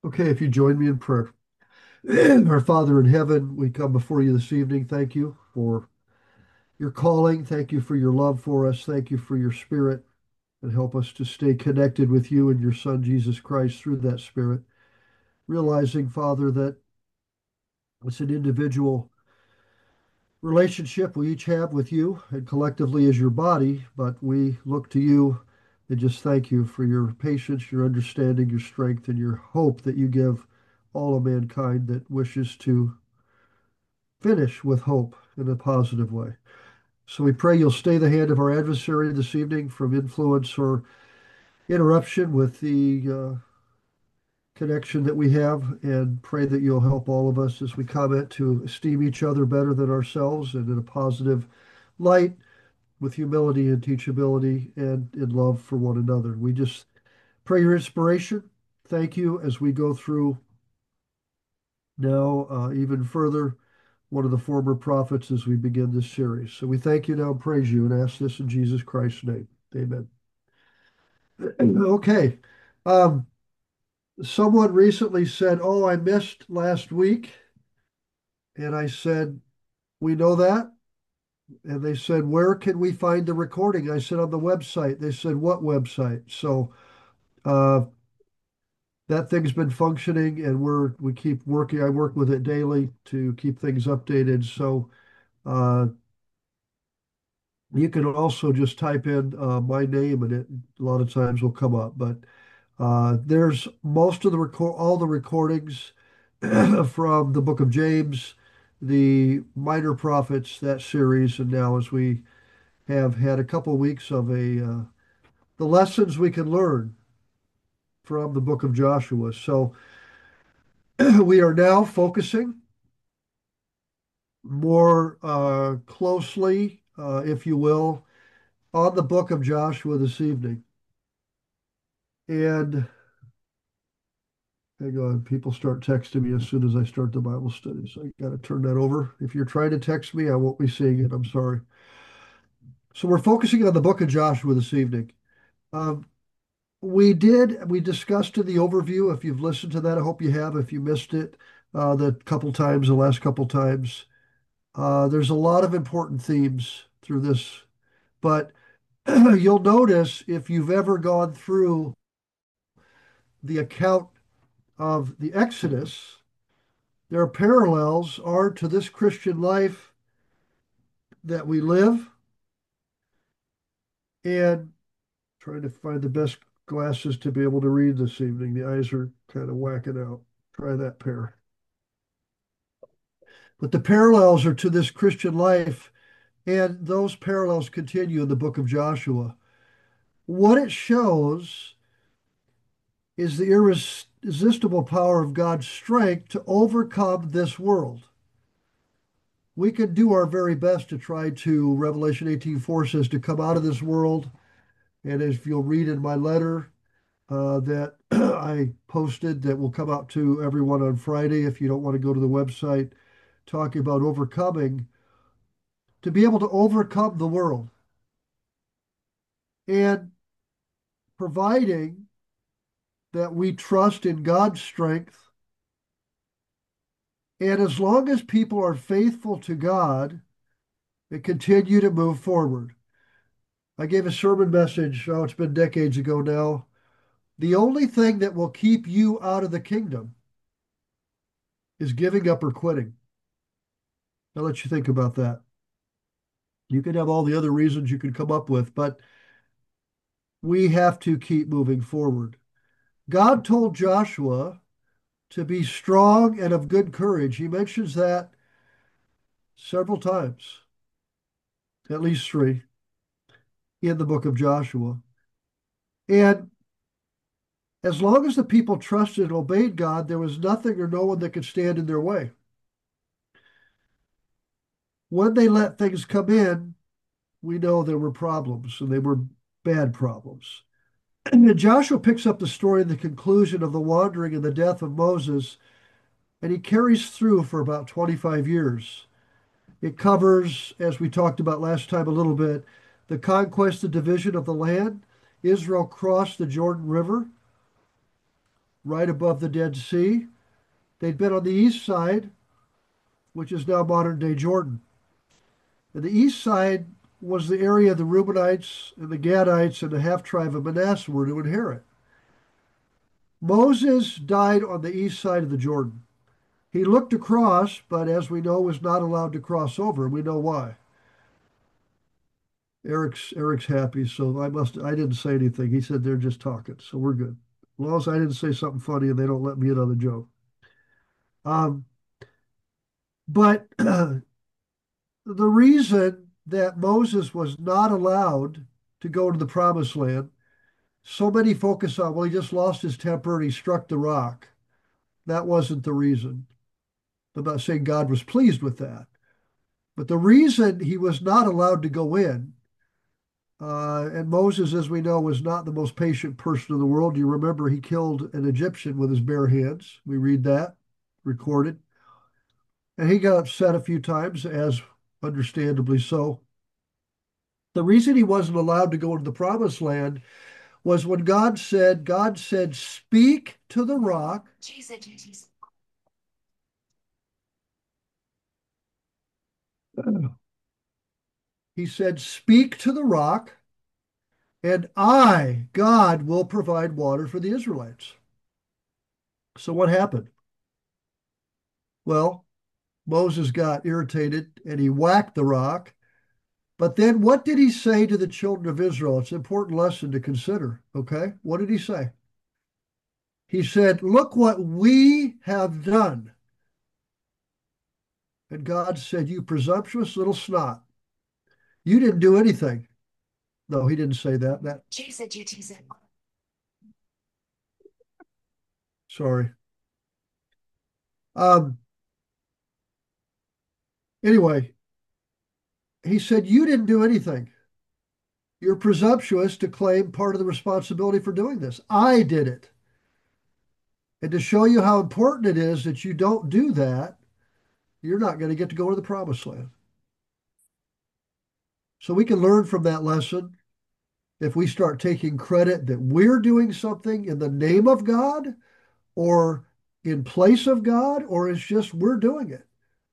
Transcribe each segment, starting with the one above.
Okay, if you join me in prayer. Our Father in heaven, we come before you this evening. Thank you for your calling. Thank you for your love for us. Thank you for your spirit, and help us to stay connected with you and your Son, Jesus Christ, through that spirit. Realizing, Father, that it's an individual relationship we each have with you and collectively as your body, but we look to you and just thank you for your patience, your understanding, your strength, and your hope that you give all of mankind that wishes to finish with hope in a positive way. So we pray you'll stay the hand of our adversary this evening from influence or interruption with the connection that we have, and pray that you'll help all of us as we comment to esteem each other better than ourselves and in a positive light with humility and teachability and in love for one another. We just pray your inspiration. Thank you as we go through now even further one of the former prophets as we begin this series. So we thank you now and praise you and ask this in Jesus Christ's name. Amen. Okay. Um, Someone recently said, "Oh, I missed last week." And I said, "We know that." And they said, "Where can we find the recording?" I said, "On the website." They said, "What website?" So uh, that thing's been functioning and we keep working. I work with it daily to keep things updated. So uh, you can also just type in my name and it a lot of times will come up. But there's most of the all the recordings from the book of James, the minor prophets, that series, and now as we have had a couple of weeks of the lessons we can learn from the book of Joshua. So we are now focusing more closely, if you will, on the book of Joshua this evening. And hang on, people start texting me as soon as I start the Bible study. So I got to turn that over. If you're trying to text me, I won't be seeing it. I'm sorry. So we're focusing on the book of Joshua this evening. Um, we discussed in the overview. If you've listened to that, I hope you have. If you missed it, the last couple times, there's a lot of important themes through this. But you'll notice if you've ever gone through the account of the Exodus, there are parallels are to this Christian life that we live. And trying to find the best glasses to be able to read this evening. The eyes are kind of whacking out. Try that pair. But the parallels are to this Christian life, and those parallels continue in the book of Joshua. What it shows is the irresistible power of God's strength to overcome this world. We can do our very best to try to, Revelation 18:4 says, to come out of this world. And as you'll read in my letter that I posted that will come out to everyone on Friday, if you don't want to go to the website, talking about overcoming, to be able to overcome the world and providing that we trust in God's strength. And as long as people are faithful to God and continue to move forward. I gave a sermon message, oh, it's been decades ago now. The only thing that will keep you out of the kingdom is giving up or quitting. I'll let you think about that. You can have all the other reasons you can come up with, but we have to keep moving forward. God told Joshua to be strong and of good courage. He mentions that several times, at least three, in the book of Joshua. And as long as the people trusted and obeyed God, there was nothing or no one that could stand in their way. When they let things come in, we know there were problems, and they were bad problems. And Joshua picks up the story in the conclusion of the wandering and the death of Moses, and he carries through for about 25 years. It covers, as we talked about last time a little bit, the conquest and division of the land. Israel crossed the Jordan River. right above the Dead Sea. They'd been on the east side, which is now modern day Jordan. And the east side was the area the Reubenites and the Gadites and the half tribe of Manasseh were to inherit. Moses died on the east side of the Jordan. He looked across, but as we know, was not allowed to cross over. We know why. Eric's happy, so I didn't say anything. He said they're just talking, so we're good. As long as I didn't say something funny and they don't let me in on the joke. Um, but the reason that Moses was not allowed to go to the promised land, so many focus on, well, he just lost his temper and he struck the rock. That wasn't the reason. I'm not saying God was pleased with that. But the reason he was not allowed to go in, and Moses, as we know, was not the most patient person in the world. You remember he killed an Egyptian with his bare hands. We read that recorded. And he got upset a few times, as understandably so. The reason he wasn't allowed to go into the promised land was when God said, speak to the rock. He said, speak to the rock, and I, God, will provide water for the Israelites. So what happened? Well, Moses got irritated and he whacked the rock. But then what did he say to the children of Israel? It's an important lesson to consider. Okay. What did he say? He said, look what we have done. And God said, you presumptuous little snot. You didn't do anything. No, he didn't say that. Sorry. Um, anyway, he said, you didn't do anything. You're presumptuous to claim part of the responsibility for doing this. I did it. And to show you how important it is that you don't do that, you're not going to get to go to the promised land. So we can learn from that lesson if we start taking credit that we're doing something in the name of God or in place of God, or it's just we're doing it.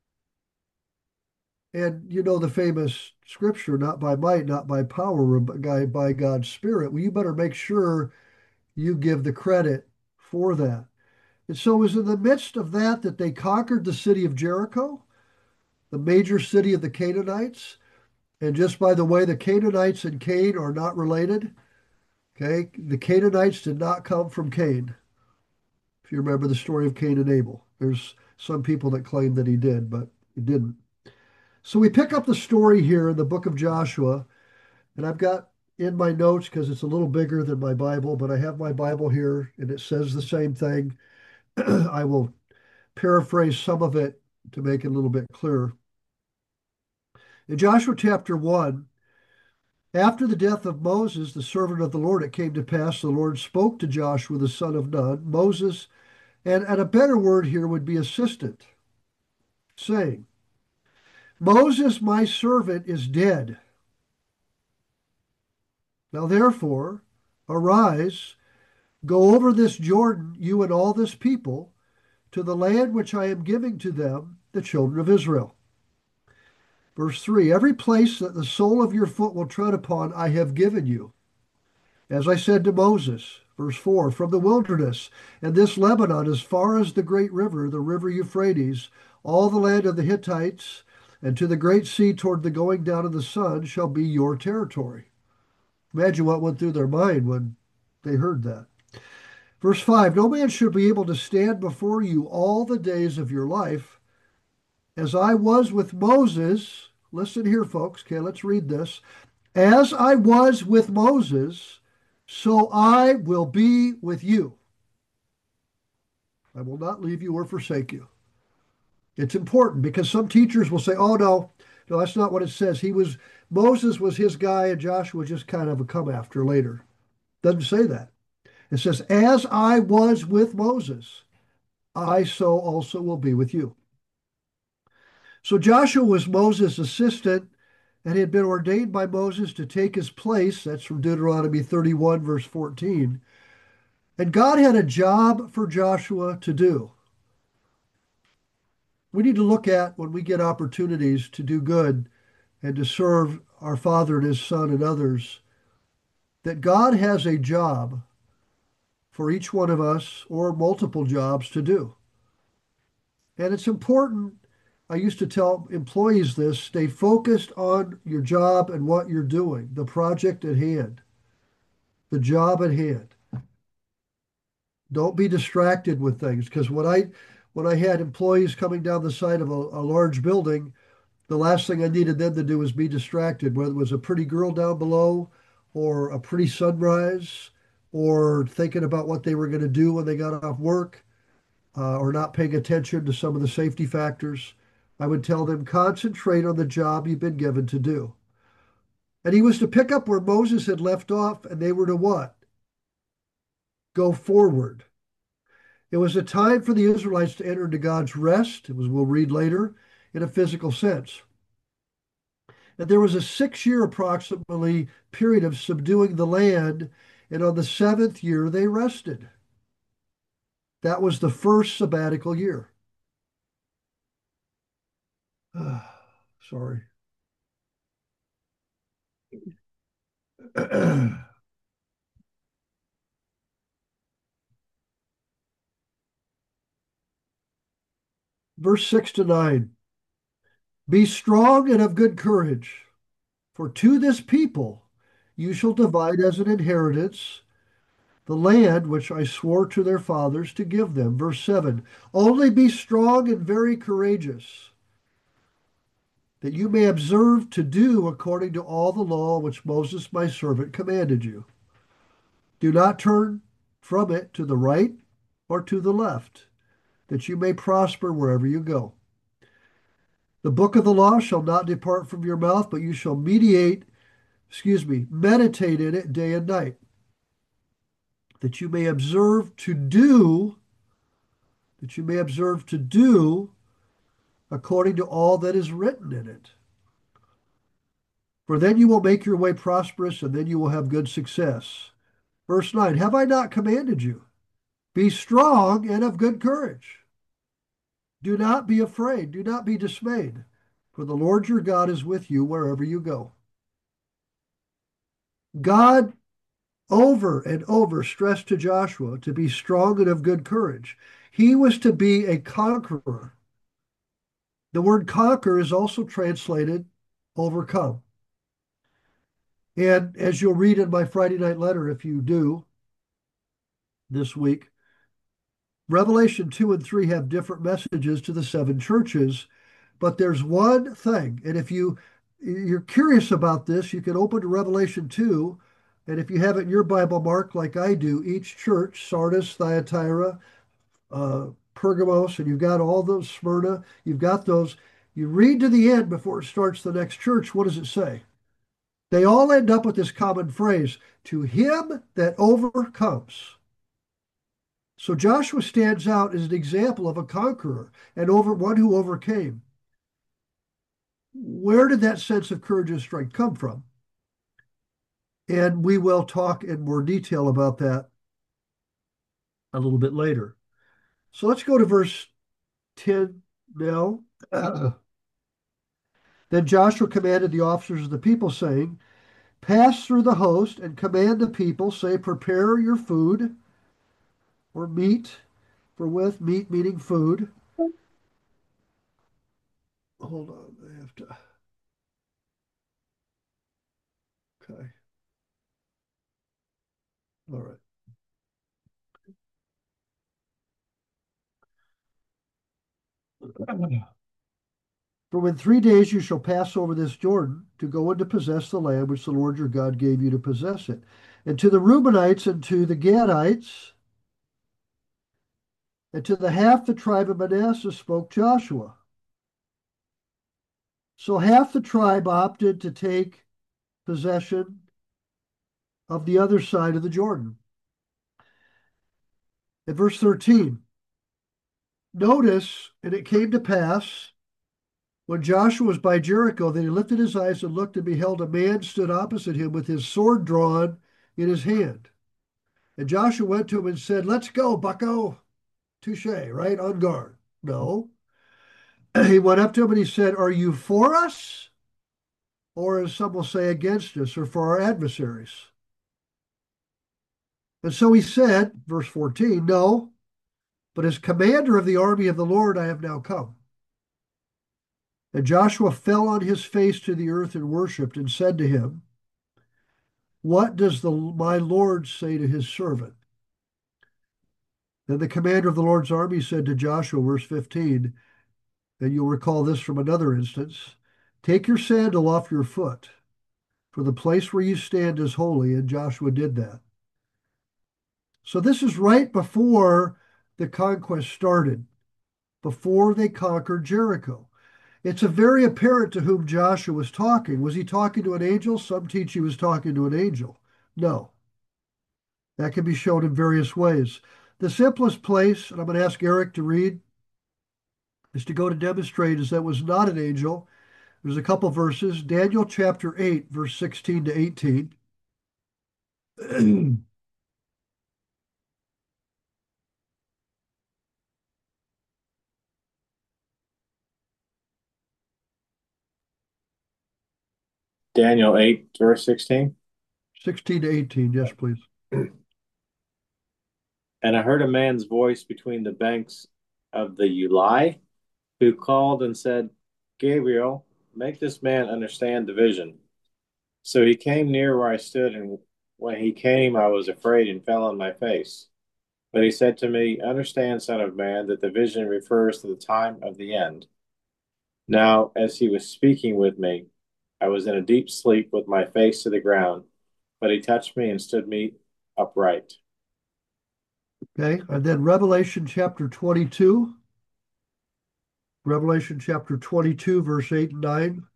And you know the famous scripture, not by might, not by power, but by God's Spirit. Well, you better make sure you give the credit for that. And so it was in the midst of that that they conquered the city of Jericho, the major city of the Canaanites. And just by the way, the Canaanites and Cain are not related. Okay, the Canaanites did not come from Cain. If you remember the story of Cain and Abel, there's some people that claim that he did, but he didn't. So we pick up the story here in the book of Joshua, and I've got in my notes because it's a little bigger than my Bible, but I have my Bible here and it says the same thing. I will paraphrase some of it to make it a little bit clearer. In Joshua chapter 1, after the death of Moses, the servant of the Lord, it came to pass the Lord spoke to Joshua, the son of Nun, Moses, and a better word here would be assistant, saying, Moses, my servant, is dead. Now therefore, arise, go over this Jordan, you and all this people, to the land which I am giving to them, the children of Israel. Verse 3, every place that the sole of your foot will tread upon, I have given you. As I said to Moses, verse 4, from the wilderness and this Lebanon as far as the great river, the river Euphrates, all the land of the Hittites, and to the great sea toward the going down of the sun shall be your territory. Imagine what went through their mind when they heard that. Verse 5, no man should be able to stand before you all the days of your life. As I was with Moses, listen here, folks. Okay, let's read this. As I was with Moses, so I will be with you. I will not leave you or forsake you. It's important because some teachers will say, oh, no, that's not what it says. Moses was his guy and Joshua just kind of a come after later. Doesn't say that. It says, as I was with Moses, I so also will be with you. So Joshua was Moses' assistant and had been ordained by Moses to take his place. That's from Deuteronomy 31, verse 14. And God had a job for Joshua to do. We need to look at when we get opportunities to do good and to serve our Father and His Son and others, that God has a job for each one of us or multiple jobs to do. And it's important. I used to tell employees this: stay focused on your job and what you're doing, the project at hand, the job at hand. Don't be distracted with things because when I had employees coming down the side of a large building, the last thing I needed them to do was be distracted, whether it was a pretty girl down below or a pretty sunrise or thinking about what they were going to do when they got off work, or not paying attention to some of the safety factors. I would tell them, concentrate on the job you've been given to do. And he was to pick up where Moses had left off, and they were to what? Go forward. It was a time for the Israelites to enter into God's rest. It was, we'll read later, in a physical sense. And there was a 6 year approximately period of subduing the land, and on the seventh year they rested. That was the first sabbatical year. Sorry. Verse 6 to 9. Be strong and of good courage, for to this people you shall divide as an inheritance the land which I swore to their fathers to give them. Verse 7. Only be strong and very courageous, that you may observe to do according to all the law which Moses my servant commanded you. Do not turn from it to the right or to the left, that you may prosper wherever you go. The book of the law shall not depart from your mouth, but you shall meditate in it day and night, that you may observe to do, according to all that is written in it. For then you will make your way prosperous, and then you will have good success. Verse 9, have I not commanded you? Be strong and of good courage. Do not be afraid, do not be dismayed, for the Lord your God is with you wherever you go. God over and over stressed to Joshua to be strong and of good courage. He was to be a conqueror. The word conquer is also translated overcome. And as you'll read in my Friday night letter, if you do this week, Revelation 2 and 3 have different messages to the seven churches, but there's one thing. And if you're curious about this, you can open to Revelation 2. And if you have it in your Bible marked like I do, each church, Sardis, Thyatira, Pergamos, and you've got all those, Smyrna, you've got those. You read to the end before it starts the next church. What does it say? They all end up with this common phrase, to him that overcomes. So Joshua stands out as an example of a conqueror and one who overcame. Where did that sense of courage and strength come from? And we will talk in more detail about that a little bit later. So let's go to verse 10 now. Then Joshua commanded the officers of the people, saying, pass through the host and command the people, say, prepare your food or meat, for with meat meaning food. Hold on, I have to. Okay. All right. For in 3 days you shall pass over this Jordan to go and to possess the land which the Lord your God gave you to possess it. And to the Reubenites and to the Gadites and to the half the tribe of Manasseh spoke Joshua. So half the tribe opted to take possession of the other side of the Jordan. In verse 13, notice, and it came to pass when Joshua was by Jericho that he lifted his eyes and looked, and beheld a man stood opposite him with his sword drawn in his hand. And Joshua went to him and said, "Let's go, bucko." Touche, right? On guard. No. He went up to him and he said, "Are you for us? Or as some will say, against us, or for our adversaries?" And so he said, verse 14, "No, but as commander of the army of the Lord I have now come." And Joshua fell on his face to the earth and worshipped and said to him, "What does my Lord say to his servant?" Then the commander of the Lord's army said to Joshua, verse 15, and you'll recall this from another instance, "Take your sandal off your foot, for the place where you stand is holy." And Joshua did that. So this is right before the conquest started, before they conquered Jericho. It's a very apparent to whom Joshua was talking. Was he talking to an angel? Some teach he was talking to an angel. No. That can be shown in various ways. The simplest place, and I'm going to ask Eric to read, is to go to demonstrate is that was not an angel. There's a couple verses. Daniel chapter 8, verse 16 to 18. Daniel 8, verse 16. 16 to 18, yes, please. And I heard a man's voice between the banks of the Ulai, who called and said, Gabriel, make this man understand the vision. So he came near where I stood, and when he came, I was afraid and fell on my face. But he said to me, Understand, Son of Man, that the vision refers to the time of the end. Now, as he was speaking with me, I was in a deep sleep with my face to the ground, but he touched me and stood me upright. Okay, and then Revelation chapter 22. Revelation chapter 22, verse 8 and 9.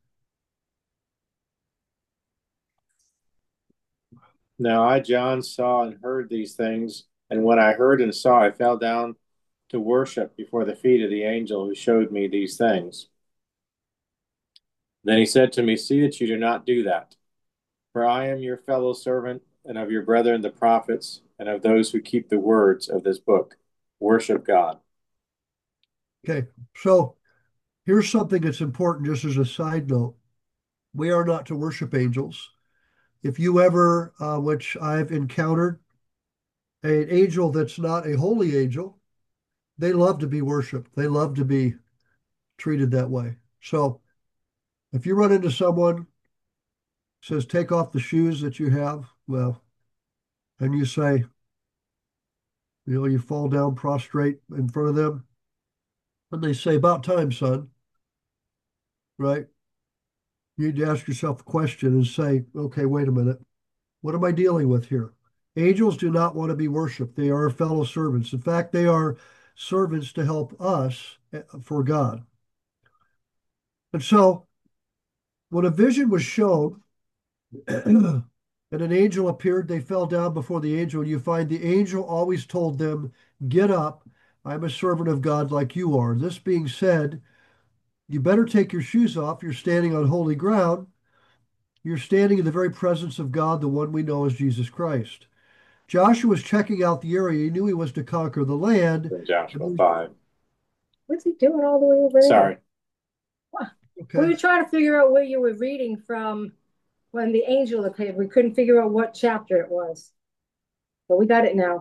Now I, John, saw and heard these things, and when I heard and saw, I fell down to worship before the feet of the angel who showed me these things. Then he said to me, See that you do not do that, for I am your fellow servant and of your brethren the prophets, and of those who keep the words of this book. Worship God. Okay, so here's something that's important just as a side note. We are not to worship angels. If you ever, which I've encountered, an angel that's not a holy angel, they love to be worshiped. They love to be treated that way. So if you run into someone who says, take off the shoes that you have, well, and you say, you fall down prostrate in front of them, and they say, about time, son, right? You need to ask yourself a question and say, okay, wait a minute. What am I dealing with here? Angels do not want to be worshiped. They are fellow servants. In fact, they are servants to help us for God. And so when a vision was shown and an angel appeared, they fell down before the angel. You find the angel always told them, Get up. I'm a servant of God like you are. This being said, you better take your shoes off. You're standing on holy ground. You're standing in the very presence of God, the one we know as Jesus Christ. Joshua was checking out the area. He knew he was to conquer the land. In Joshua 5. What's he doing all the way over there? Sorry. What? Okay. We were trying to figure out where you were reading from when the angel appeared. We couldn't figure out what chapter it was. But we got it now.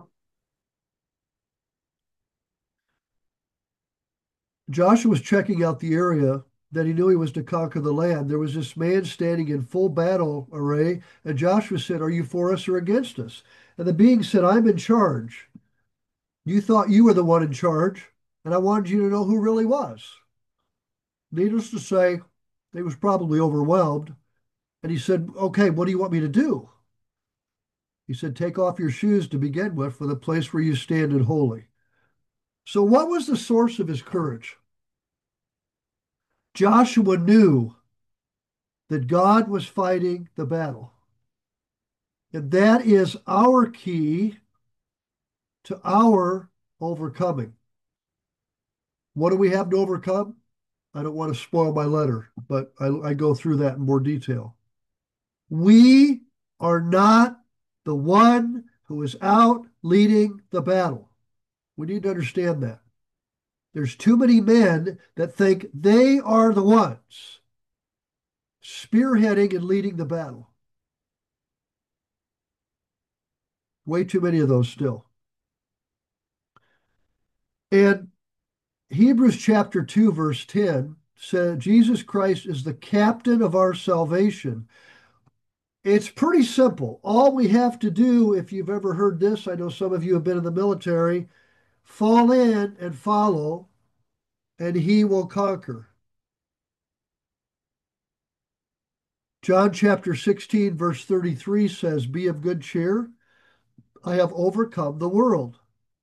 Joshua was checking out the area that he knew he was to conquer the land. There was this man standing in full battle array, and Joshua said, Are you for us or against us? And the being said, I'm in charge. You thought you were the one in charge, and I wanted you to know who really was. Needless to say, he was probably overwhelmed. And he said, Okay, what do you want me to do? He said, Take off your shoes to begin with, for the place where you stand is holy. So, what was the source of his courage? Joshua knew that God was fighting the battle. And that is our key to our overcoming. What do we have to overcome? I don't want to spoil my letter, but I go through that in more detail. We are not the one who is out leading the battle. We need to understand that. There's too many men that think they are the ones spearheading and leading the battle. Way too many of those still. And Hebrews chapter 2, verse 10 said, Jesus Christ is the captain of our salvation. It's pretty simple. All we have to do, if you've ever heard this, I know some of you have been in the military, fall in and follow, and he will conquer. John chapter 16, verse 33 says, Be of good cheer. I have overcome the world.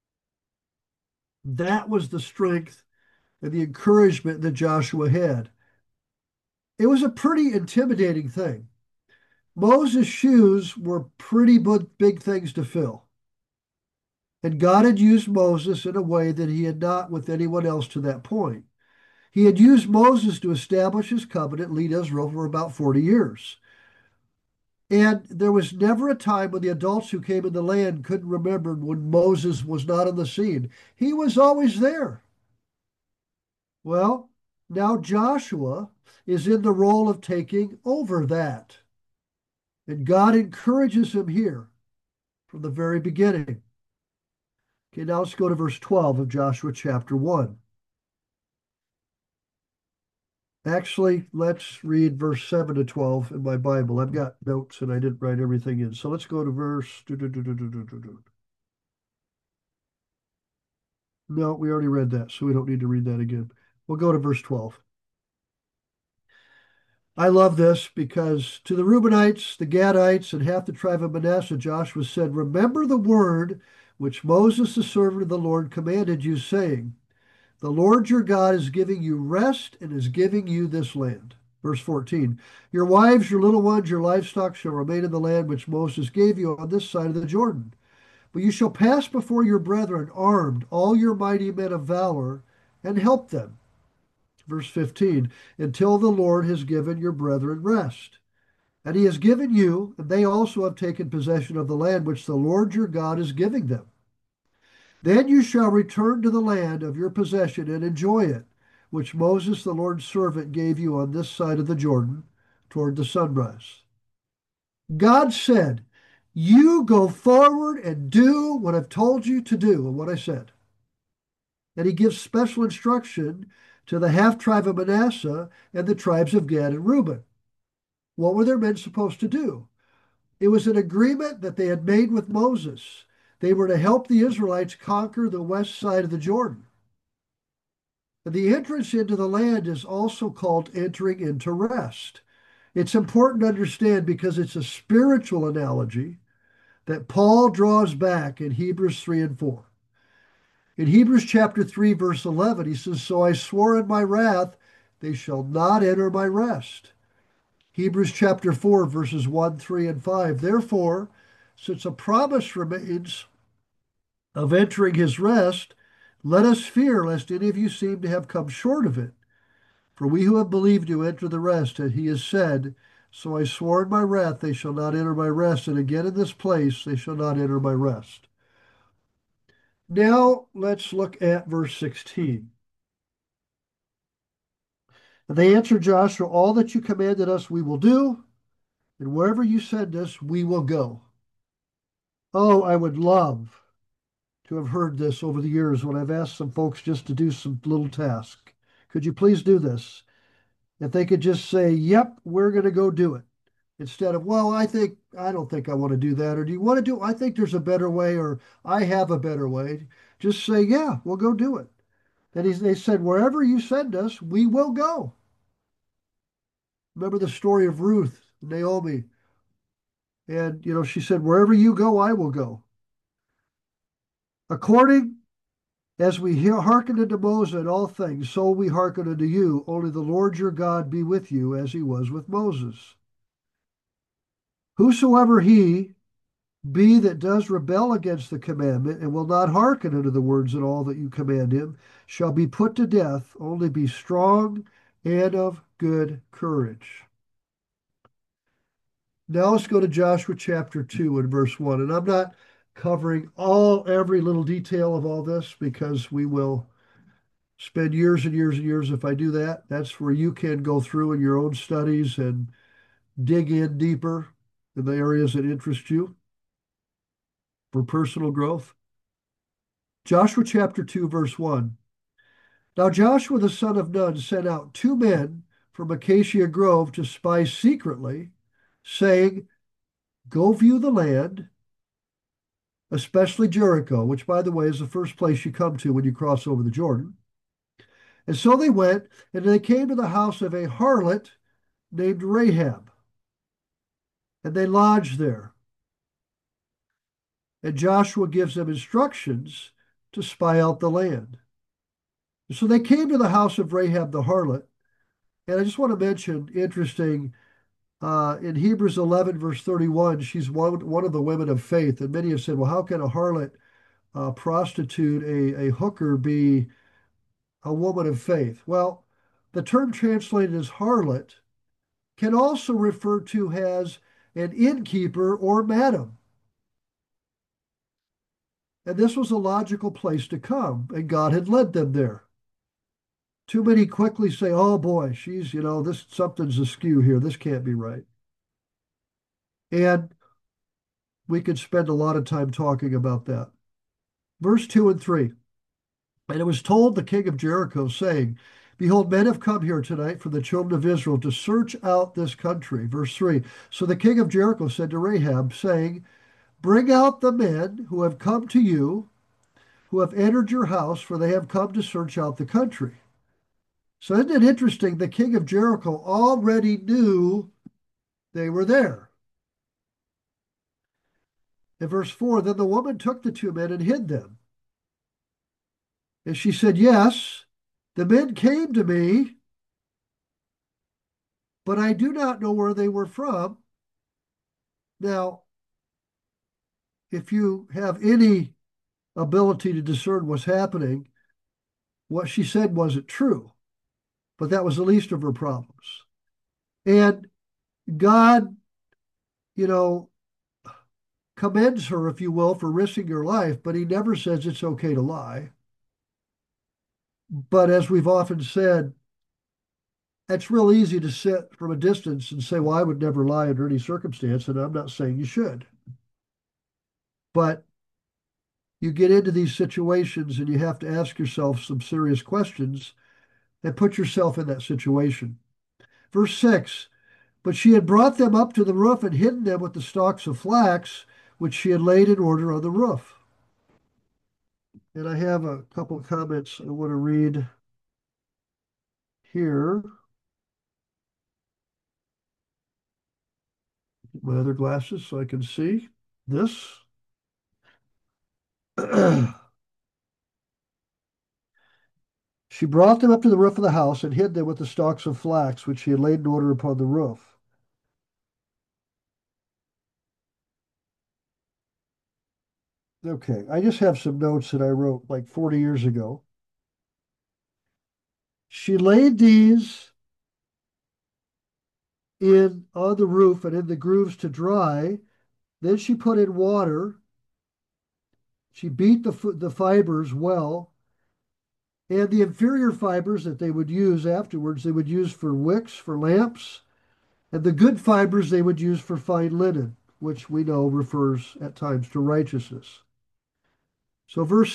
That was the strength and the encouragement that Joshua had. It was a pretty intimidating thing. Moses' shoes were pretty big things to fill. And God had used Moses in a way that he had not with anyone else to that point. He had used Moses to establish his covenant, lead Israel for about 40 years. And there was never a time when the adults who came in the land couldn't remember when Moses was not on the scene. He was always there. Well, now Joshua is in the role of taking over that. And God encourages him here from the very beginning. Okay, now let's go to verse 12 of Joshua chapter 1. Actually, let's read verse 7 to 12 in my Bible. I've got notes and I didn't write everything in. So let's go to verse. No, we already read that, so we don't need to read that again. We'll go to verse 12. I love this because to the Reubenites, the Gadites, and half the tribe of Manasseh, Joshua said, Remember the word which Moses, the servant of the Lord, commanded you, saying, The Lord your God is giving you rest and is giving you this land. Verse 14, Your wives, your little ones, your livestock shall remain in the land which Moses gave you on this side of the Jordan. But you shall pass before your brethren armed, all your mighty men of valor, and help them. Verse 15, until the Lord has given your brethren rest. And he has given you, and they also have taken possession of the land which the Lord your God is giving them. Then you shall return to the land of your possession and enjoy it, which Moses the Lord's servant gave you on this side of the Jordan toward the sunrise. God said, You go forward and do what I've told you to do and what I said. And he gives special instruction to the half tribe of Manasseh and the tribes of Gad and Reuben. What were their men supposed to do? It was an agreement that they had made with Moses. They were to help the Israelites conquer the west side of the Jordan. And the entrance into the land is also called entering into rest. It's important to understand because it's a spiritual analogy that Paul draws back in Hebrews 3 and 4. In Hebrews chapter 3, verse 11, he says, So I swore in my wrath, they shall not enter my rest. Hebrews chapter 4, verses 1, 3, and 5. Therefore, since a promise remains of entering his rest, let us fear lest any of you seem to have come short of it. For we who have believed you enter the rest, and he has said, So I swore in my wrath, they shall not enter my rest, and again in this place they shall not enter my rest. Now let's look at verse 16. And they answered Joshua, All that you commanded us we will do, and wherever you send us we will go. Oh, I would love to have heard this over the years when I've asked some folks just to do some little task. Could you please do this? If they could just say, Yep, we're going to go do it. Instead of, well, I don't think I want to do that. Or do you want to do, I think there's a better way, or I have a better way. Just say, yeah, we'll go do it. Then they said, wherever you send us, we will go. Remember the story of Ruth, Naomi. And, she said, wherever you go, I will go. According as we hearken unto Moses in all things, so we hearken unto you. Only the Lord your God be with you as he was with Moses. Whosoever he be that does rebel against the commandment and will not hearken unto the words and all that you command him shall be put to death. Only be strong and of good courage. Now let's go to Joshua chapter 2 and verse 1. And I'm not covering every little detail of all this because we will spend years and years and years if I do that. That's where you can go through in your own studies and dig in deeper in the areas that interest you for personal growth. Joshua chapter 2, verse 1. Now Joshua the son of Nun sent out 2 men from Acacia Grove to spy secretly, saying, Go view the land, especially Jericho, which, by the way, is the first place you come to when you cross over the Jordan. And so they went, and they came to the house of a harlot named Rahab, and they lodged there. And Joshua gives them instructions to spy out the land. So they came to the house of Rahab the harlot. And I just want to mention, interesting, in Hebrews 11, verse 31, she's one of the women of faith. And many have said, well, how can a harlot, prostitute, a hooker, be a woman of faith? Well, the term translated as harlot can also refer to as an innkeeper or madam. And this was a logical place to come, and God had led them there. Too many quickly say, oh boy, she's, this something's askew here. This can't be right. And we could spend a lot of time talking about that. Verse 2 and 3. And it was told the king of Jericho, saying, Behold, men have come here tonight from the children of Israel to search out this country. Verse 3. So the king of Jericho said to Rahab, saying, Bring out the men who have come to you, who have entered your house, for they have come to search out the country. So isn't it interesting? The king of Jericho already knew they were there. In verse 4, then the woman took the 2 men and hid them. And she said, Yes, the men came to me, but I do not know where they were from. Now, if you have any ability to discern what's happening, what she said wasn't true, but that was the least of her problems. And God, you know, commends her, if you will, for risking her life, but he never says it's okay to lie. But as we've often said, it's real easy to sit from a distance and say, well, I would never lie under any circumstance, and I'm not saying you should. But you get into these situations and you have to ask yourself some serious questions and put yourself in that situation. Verse 6, but she had brought them up to the roof and hidden them with the stalks of flax, which she had laid in order on the roof. And I have a couple of comments I want to read here. Get my other glasses so I can see this. She brought them up to the roof of the house and hid them with the stalks of flax, which she had laid in order upon the roof. Okay, I just have some notes that I wrote like 40 years ago. She laid these in on the roof and in the grooves to dry. Then she put in water. She beat the fibers well, and the inferior fibers that they would use afterwards, they would use for wicks, for lamps, and the good fibers they would use for fine linen, which we know refers at times to righteousness. So verse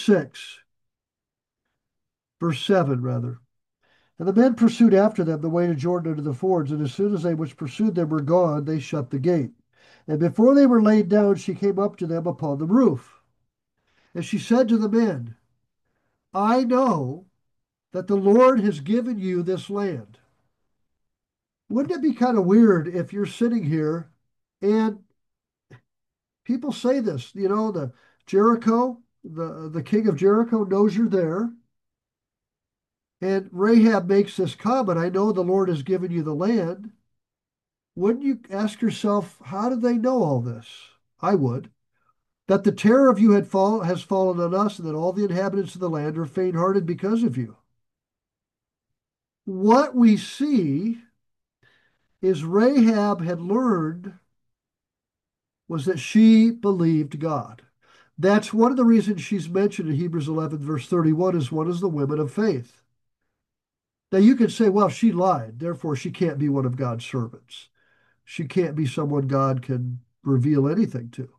7 rather. And the men pursued after them the way to Jordan under the fords, and as soon as they which pursued them were gone, they shut the gate. And before they were laid down, she came up to them upon the roof. And she said to the men, I know that the Lord has given you this land. Wouldn't it be kind of weird if you're sitting here and people say this, the Jericho, the king of Jericho knows you're there. And Rahab makes this comment, I know the Lord has given you the land. Wouldn't you ask yourself, how do they know all this? I would. That the terror of you has fallen on us, and that all the inhabitants of the land are faint-hearted because of you. What we see is Rahab had learned was that she believed God. That's one of the reasons she's mentioned in Hebrews 11, verse 31, as one of the women of faith. Now you could say, well, she lied, therefore she can't be one of God's servants. She can't be someone God can reveal anything to.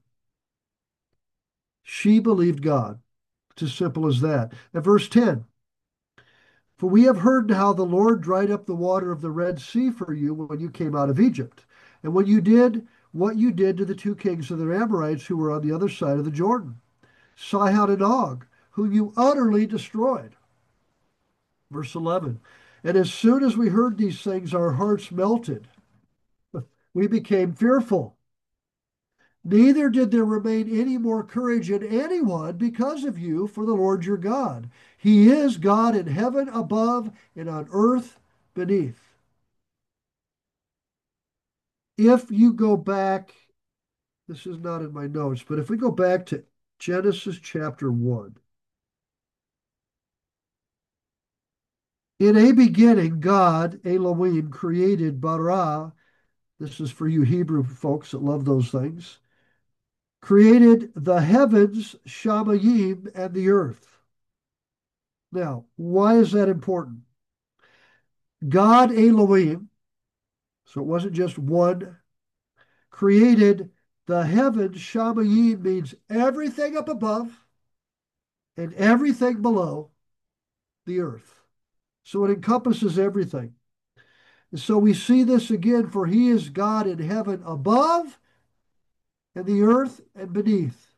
She believed God. It's as simple as that. And verse 10, for we have heard how the Lord dried up the water of the Red Sea for you when you came out of Egypt, and when you did what you did to the two kings of the Amorites who were on the other side of the Jordan, Sihon and Og, whom you utterly destroyed. Verse 11, and as soon as we heard these things, our hearts melted. We became fearful. Neither did there remain any more courage in anyone because of you, for the Lord your God. He is God in heaven above and on earth beneath. If you go back, this is not in my notes, but if we go back to Genesis chapter 1, in a beginning, God, Elohim, created bara. This is for you Hebrew folks that love those things. Created the heavens, Shamayim, and the earth. Now, why is that important? God, Elohim, so it wasn't just one, created the heavens, Shamayim means everything up above and everything below the earth. So it encompasses everything. And so we see this again, for he is God in heaven above and the earth and beneath.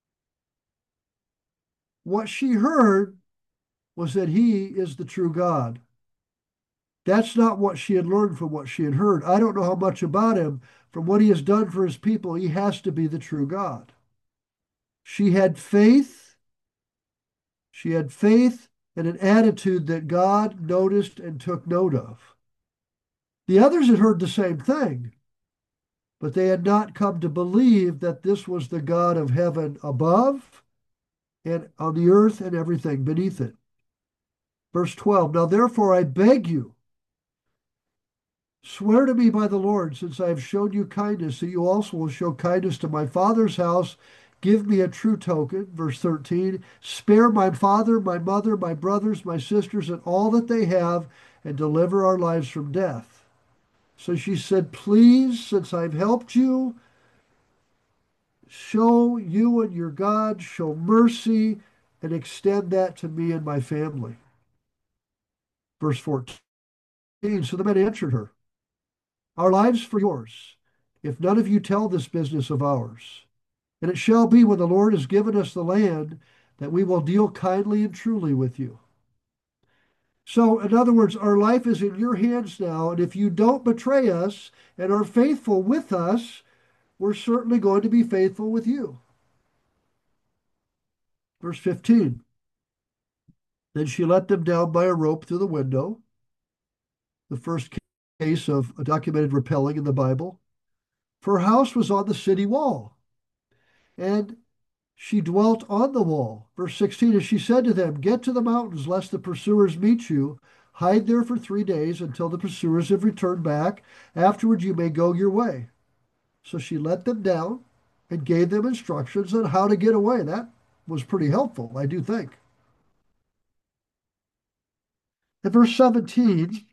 What she heard was that he is the true God. That's not what she had learned from what she had heard. I don't know how much about him. From what he has done for his people, he has to be the true God. She had faith. She had faith and an attitude that God noticed and took note of. The others had heard the same thing, but they had not come to believe that this was the God of heaven above and on the earth and everything beneath it. Verse 12, now therefore I beg you, swear to me by the Lord, since I have shown you kindness, that you also will show kindness to my father's house. Give me a true token. Verse 13, spare my father, my mother, my brothers, my sisters, and all that they have, and deliver our lives from death. So she said, please, since I've helped you, show you and your God, show mercy, and extend that to me and my family. Verse 14, so the men answered her, our lives for yours, if none of you tell this business of ours. And it shall be when the Lord has given us the land that we will deal kindly and truly with you. So, in other words, our life is in your hands now, and if you don't betray us and are faithful with us, we're certainly going to be faithful with you. Verse 15, then she let them down by a rope through the window, the first case of a documented repelling in the Bible. For her house was on the city wall, and she dwelt on the wall. Verse 16, and she said to them, get to the mountains, lest the pursuers meet you. Hide there for 3 days until the pursuers have returned back. Afterwards you may go your way. So she let them down and gave them instructions on how to get away. That was pretty helpful, I do think. In verse 17,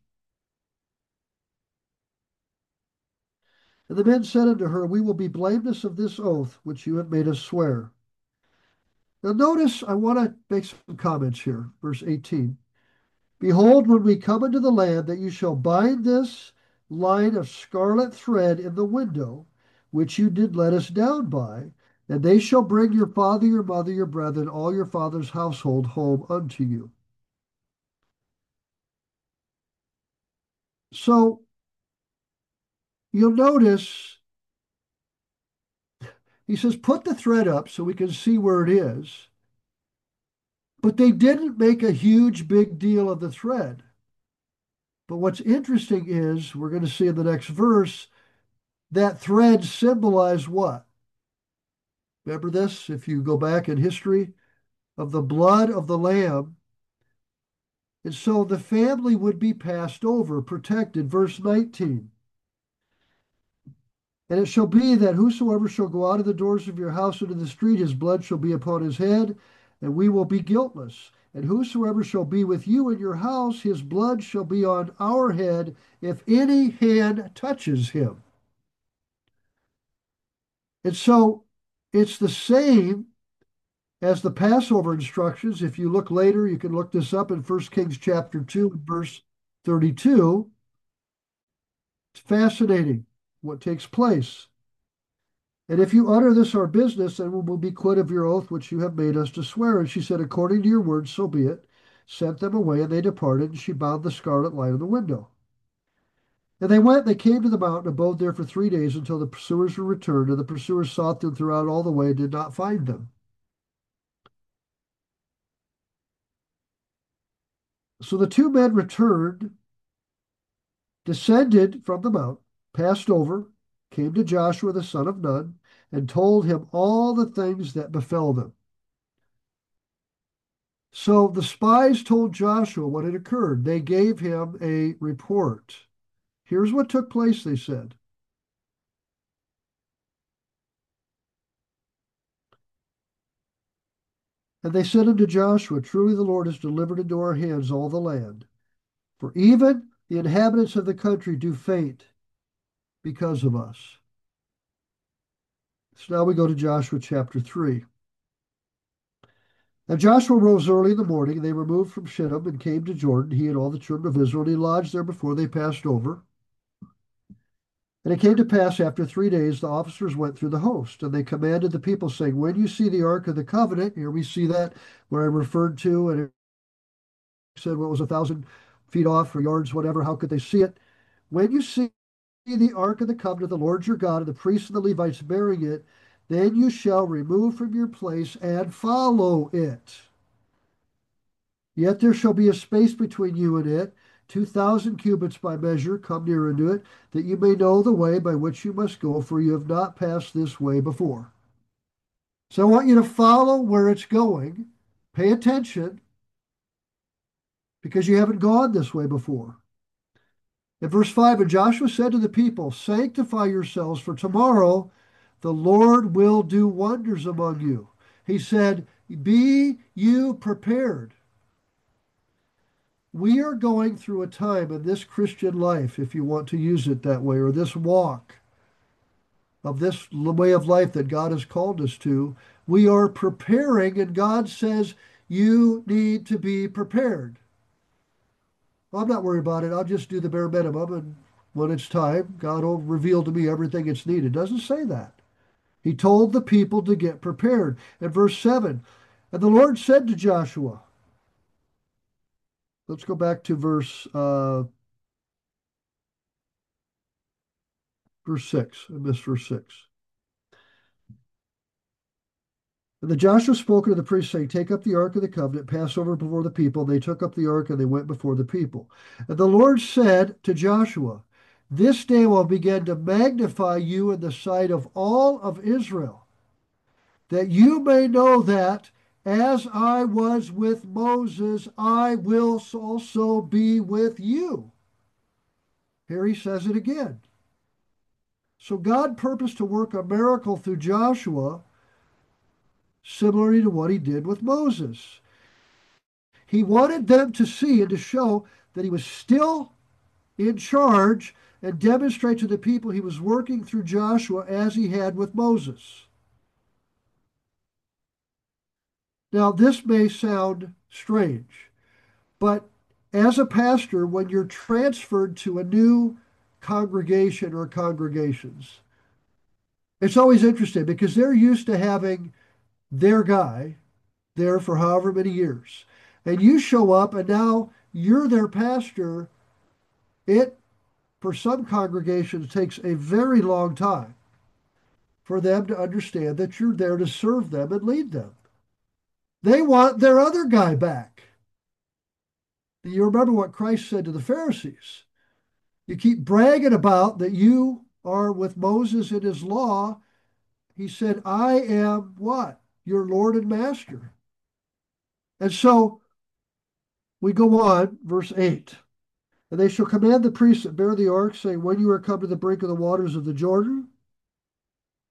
and the men said unto her, we will be blameless of this oath which you have made us swear. Now notice, I want to make some comments here. Verse 18. Behold, when we come into the land, that you shall bind this line of scarlet thread in the window, which you did let us down by, and they shall bring your father, your mother, your brethren, all your father's household home unto you. So you'll notice he says, put the thread up so we can see where it is. But they didn't make a huge big deal of the thread. But what's interesting is, we're going to see in the next verse, that thread symbolized what? Remember this, if you go back in history, of the blood of the Lamb. And so the family would be passed over, protected. Verse 19. And it shall be that whosoever shall go out of the doors of your house into the street, his blood shall be upon his head, and we will be guiltless. And whosoever shall be with you in your house, his blood shall be on our head, if any hand touches him. And so it's the same as the Passover instructions. If you look later, you can look this up in 1 Kings chapter 2, verse 32. It's fascinating what takes place. And if you utter this our business, then we will be quit of your oath which you have made us to swear. And she said, according to your word, so be it. Sent them away, and they departed, and she bound the scarlet line on the window. And they went, they came to the mountain, and abode there for 3 days until the pursuers were returned. And the pursuers sought them throughout all the way, and did not find them. So the two men returned, descended from the mount, passed over, came to Joshua the son of Nun, and told him all the things that befell them. So the spies told Joshua what had occurred. They gave him a report. Here's what took place, they said. And they said unto Joshua, truly the Lord has delivered into our hands all the land. For even the inhabitants of the country do faint because of us. So now we go to Joshua chapter 3. And Joshua rose early in the morning, and they removed from Shittim and came to Jordan, he and all the children of Israel, and he lodged there before they passed over. And it came to pass after 3 days, the officers went through the host, and they commanded the people, saying, when you see the ark of the covenant, here we see that where I referred to, and it said, well, it was 1,000 feet off or yards, whatever, how could they see it? When you see the ark of the covenant, the Lord your God, and the priests and the Levites bearing it, then you shall remove from your place and follow it. Yet there shall be a space between you and it, 2,000 cubits by measure, come near unto it, that you may know the way by which you must go, for you have not passed this way before. So I want you to follow where it's going, pay attention, because you haven't gone this way before. In verse 5, and Joshua said to the people, sanctify yourselves, for tomorrow the Lord will do wonders among you. He said, be you prepared. We are going through a time in this Christian life, if you want to use it that way, or this walk of this way of life that God has called us to. We are preparing, and God says, you need to be prepared. Well, I'm not worried about it. I'll just do the bare minimum, and when it's time, God will reveal to me everything it's needed. It doesn't say that. He told the people to get prepared. In verse 7, and the Lord said to Joshua, let's go back to verse 6. I missed verse 6. And the Joshua spoke unto the priests, saying, take up the ark of the covenant, pass over before the people. And they took up the ark, and they went before the people. And the Lord said to Joshua, this day will begin to magnify you in the sight of all of Israel, that you may know that as I was with Moses, I will also be with you. Here he says it again. So God purposed to work a miracle through Joshua, similarly to what he did with Moses. He wanted them to see and to show that he was still in charge and demonstrate to the people he was working through Joshua as he had with Moses. Now, this may sound strange, but as a pastor, when you're transferred to a new congregation or congregations, it's always interesting because they're used to having their guy there for however many years. And you show up and now you're their pastor. It, for some congregations, takes a very long time for them to understand that you're there to serve them and lead them. They want their other guy back. You remember what Christ said to the Pharisees. You keep bragging about that you are with Moses in his law. He said, I am what? Your Lord and Master. And so we go on, verse 8. And they shall command the priests that bear the ark, saying, when you are come to the brink of the waters of the Jordan,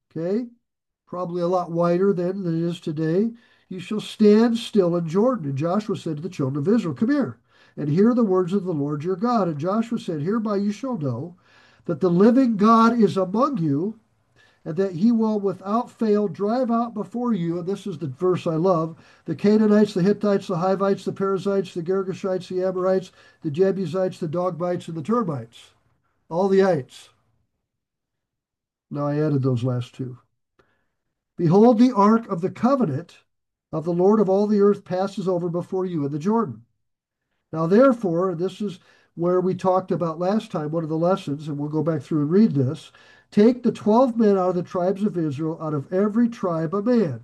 Okay, probably a lot wider then than it is today. You shall stand still in Jordan. And Joshua said to the children of Israel, come here and hear the words of the Lord your God. And Joshua said, hereby you shall know that the living God is among you, and that he will without fail drive out before you. And this is the verse I love: the Canaanites, the Hittites, the Hivites, the Perizzites, the Girgashites, the Amorites, the Jebusites, the Dogbites, and the Termites. All the ites. Now I added those last two. Behold, the ark of the covenant of the Lord of all the earth passes over before you in the Jordan. Now, therefore, and this is where we talked about last time, one of the lessons, and we'll go back through and read this. Take the 12 men out of the tribes of Israel, out of every tribe a man.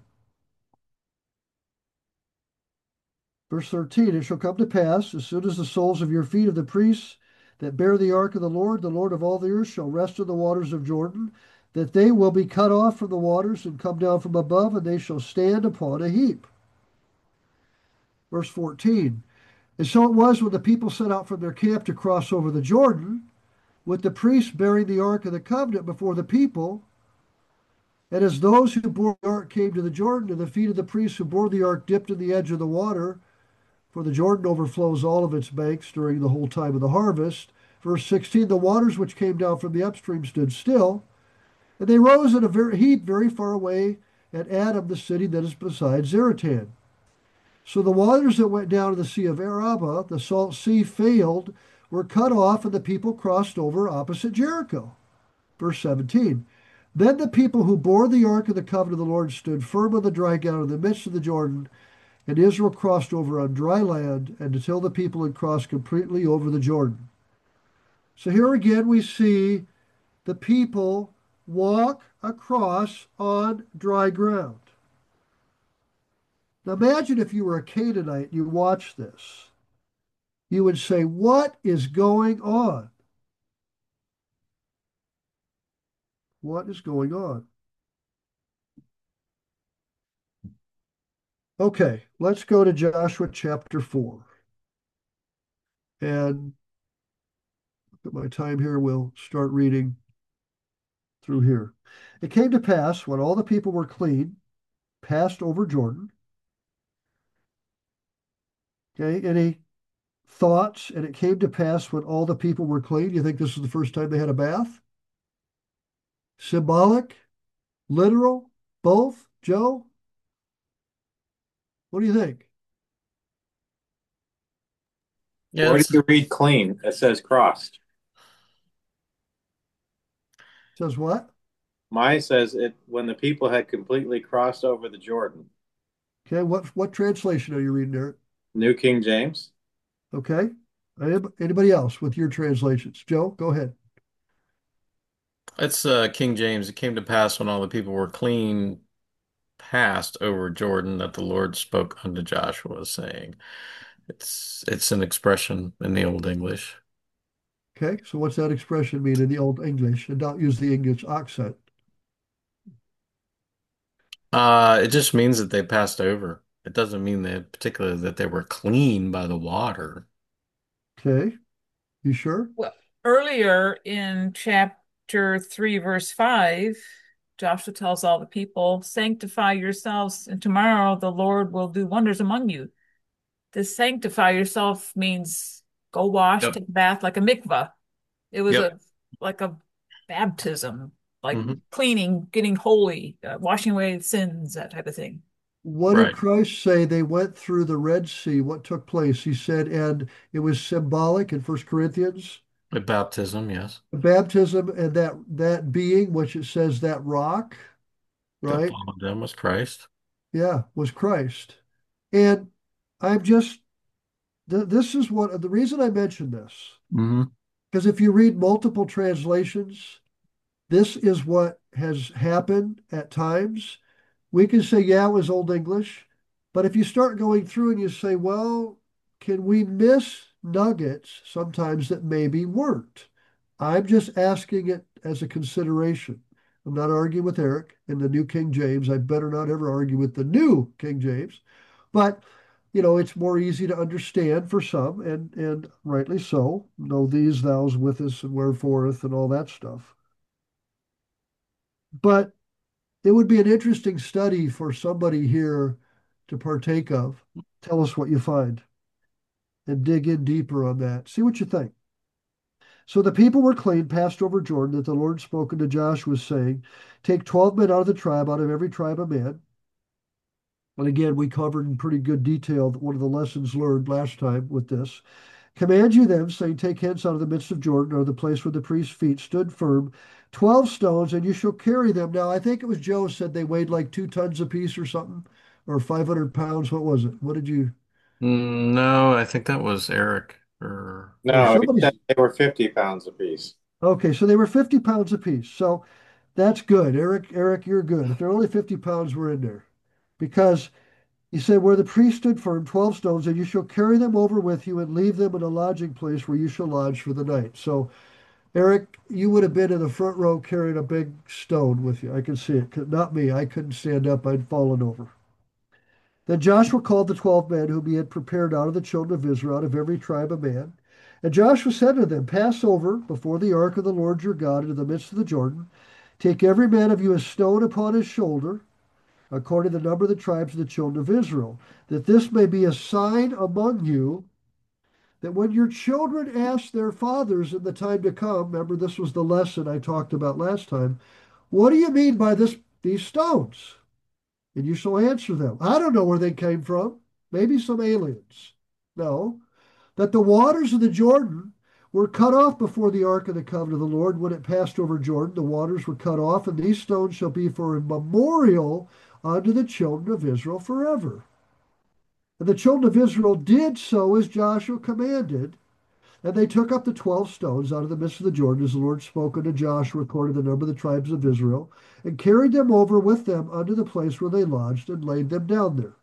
Verse 13, it shall come to pass, as soon as the soles of your feet of the priests that bear the ark of the Lord of all the earth, shall rest in the waters of Jordan, that they will be cut off from the waters and come down from above, and they shall stand upon a heap. Verse 14, and so it was when the people set out from their camp to cross over the Jordan, with the priests bearing the ark of the covenant before the people. And as those who bore the ark came to the Jordan, and the feet of the priests who bore the ark dipped in the edge of the water, for the Jordan overflows all of its banks during the whole time of the harvest. Verse 16, the waters which came down from the upstream stood still, and they rose in a heap very far away at Adam, the city that is beside Zaratan. So the waters that went down to the sea of Arabah, the salt sea, failed, were cut off, and the people crossed over opposite Jericho. Verse 17. Then the people who bore the ark of the covenant of the Lord stood firm on the dry ground in the midst of the Jordan, and Israel crossed over on dry land, and until the people had crossed completely over the Jordan. So here again we see the people walk across on dry ground. Now imagine if you were a Canaanite and you watched this. You would say, what is going on? What is going on? Okay, let's go to Joshua chapter 4. And at my time here, we'll start reading through here. It came to pass when all the people were clean, passed over Jordan. Okay, any thoughts? And it came to pass when all the people were clean. You think this is the first time they had a bath? Symbolic? Literal? Both? Joe? What do you think? Yeah, Where do it's you read clean? It says crossed. Says what? Mine says it when the people had completely crossed over the Jordan. Okay, what translation are you reading there? New King James. Okay. Anybody else with your translations? Joe, go ahead. it's King James. It came to pass when all the people were clean passed over Jordan that the Lord spoke unto Joshua, saying, it's an expression in the Old English. Okay, so what's that expression mean in the Old English? And don't use the English accent. It just means that they passed over. It doesn't mean that particularly that they were clean by the water. Okay, you sure? Well, earlier in chapter 3, verse 5, Joshua tells all the people, sanctify yourselves, and tomorrow the Lord will do wonders among you. This sanctify yourself means go wash, Yep. take a bath like a mikvah. It was Yep. a like a baptism, like Hmm. cleaning, getting holy, washing away sins, that type of thing. What did Right. Christ say? They went through the Red Sea. What took place? He said, and it was symbolic in First Corinthians, A baptism, yes. baptism, and that being, which it says that rock, That right? followed them was Christ. Yeah, was Christ. And I'm just this is what the reason I mention this, Hmm. because if you read multiple translations, this is what has happened at times. We can say, yeah, it was Old English. But if you start going through and you say, well, can we miss nuggets sometimes that maybe weren't? I'm just asking it as a consideration. I'm not arguing with Eric in the New King James. I better not ever argue with the New King James. But it's more easy to understand for some, and rightly so. Know these, thous, with us, and whereforth, and all that stuff. But it would be an interesting study for somebody here to partake of. Tell us what you find and dig in deeper on that. See what you think. So the people were clean, passed over Jordan, that the Lord spoken to Joshua, saying, take 12 men out of the tribe, out of every tribe a man. And again, we covered in pretty good detail one of the lessons learned last time with this. Command you them, saying, take hence out of the midst of Jordan, or the place where the priest's feet stood firm, 12 stones, and you shall carry them. Now, I think it was Joe said they weighed like 2 tons apiece or something, or 500 pounds. What was it? What did you? No, I think that was Eric or Or No, he somebody? said they were 50 pounds apiece. Okay, so they were 50 pounds apiece. So that's good. Eric, you're good. If they're only 50 pounds, we're in there. Because he said, where the priest stood firm, 12 stones, and you shall carry them over with you and leave them in a lodging place where you shall lodge for the night. So, Eric, you would have been in the front row carrying a big stone with you. I can see it. Not me. I couldn't stand up. I'd fallen over. Then Joshua called the 12 men whom he had prepared out of the children of Israel, out of every tribe a man. And Joshua said to them, pass over before the ark of the Lord your God into the midst of the Jordan. Take every man of you a stone upon his shoulder, according to the number of the tribes of the children of Israel, that this may be a sign among you, that when your children ask their fathers in the time to come, remember this was the lesson I talked about last time, what do you mean by these stones? And you shall answer them. I don't know where they came from. Maybe some aliens. No, that the waters of the Jordan were cut off before the ark of the covenant of the Lord when it passed over Jordan. The waters were cut off, and these stones shall be for a memorial unto the children of Israel forever. And the children of Israel did so as Joshua commanded, and they took up the 12 stones out of the midst of the Jordan, as the Lord spoke unto Joshua according to the number of the tribes of Israel, and carried them over with them unto the place where they lodged, and laid them down there.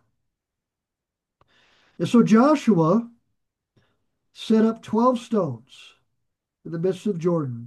And so Joshua set up 12 stones in the midst of Jordan,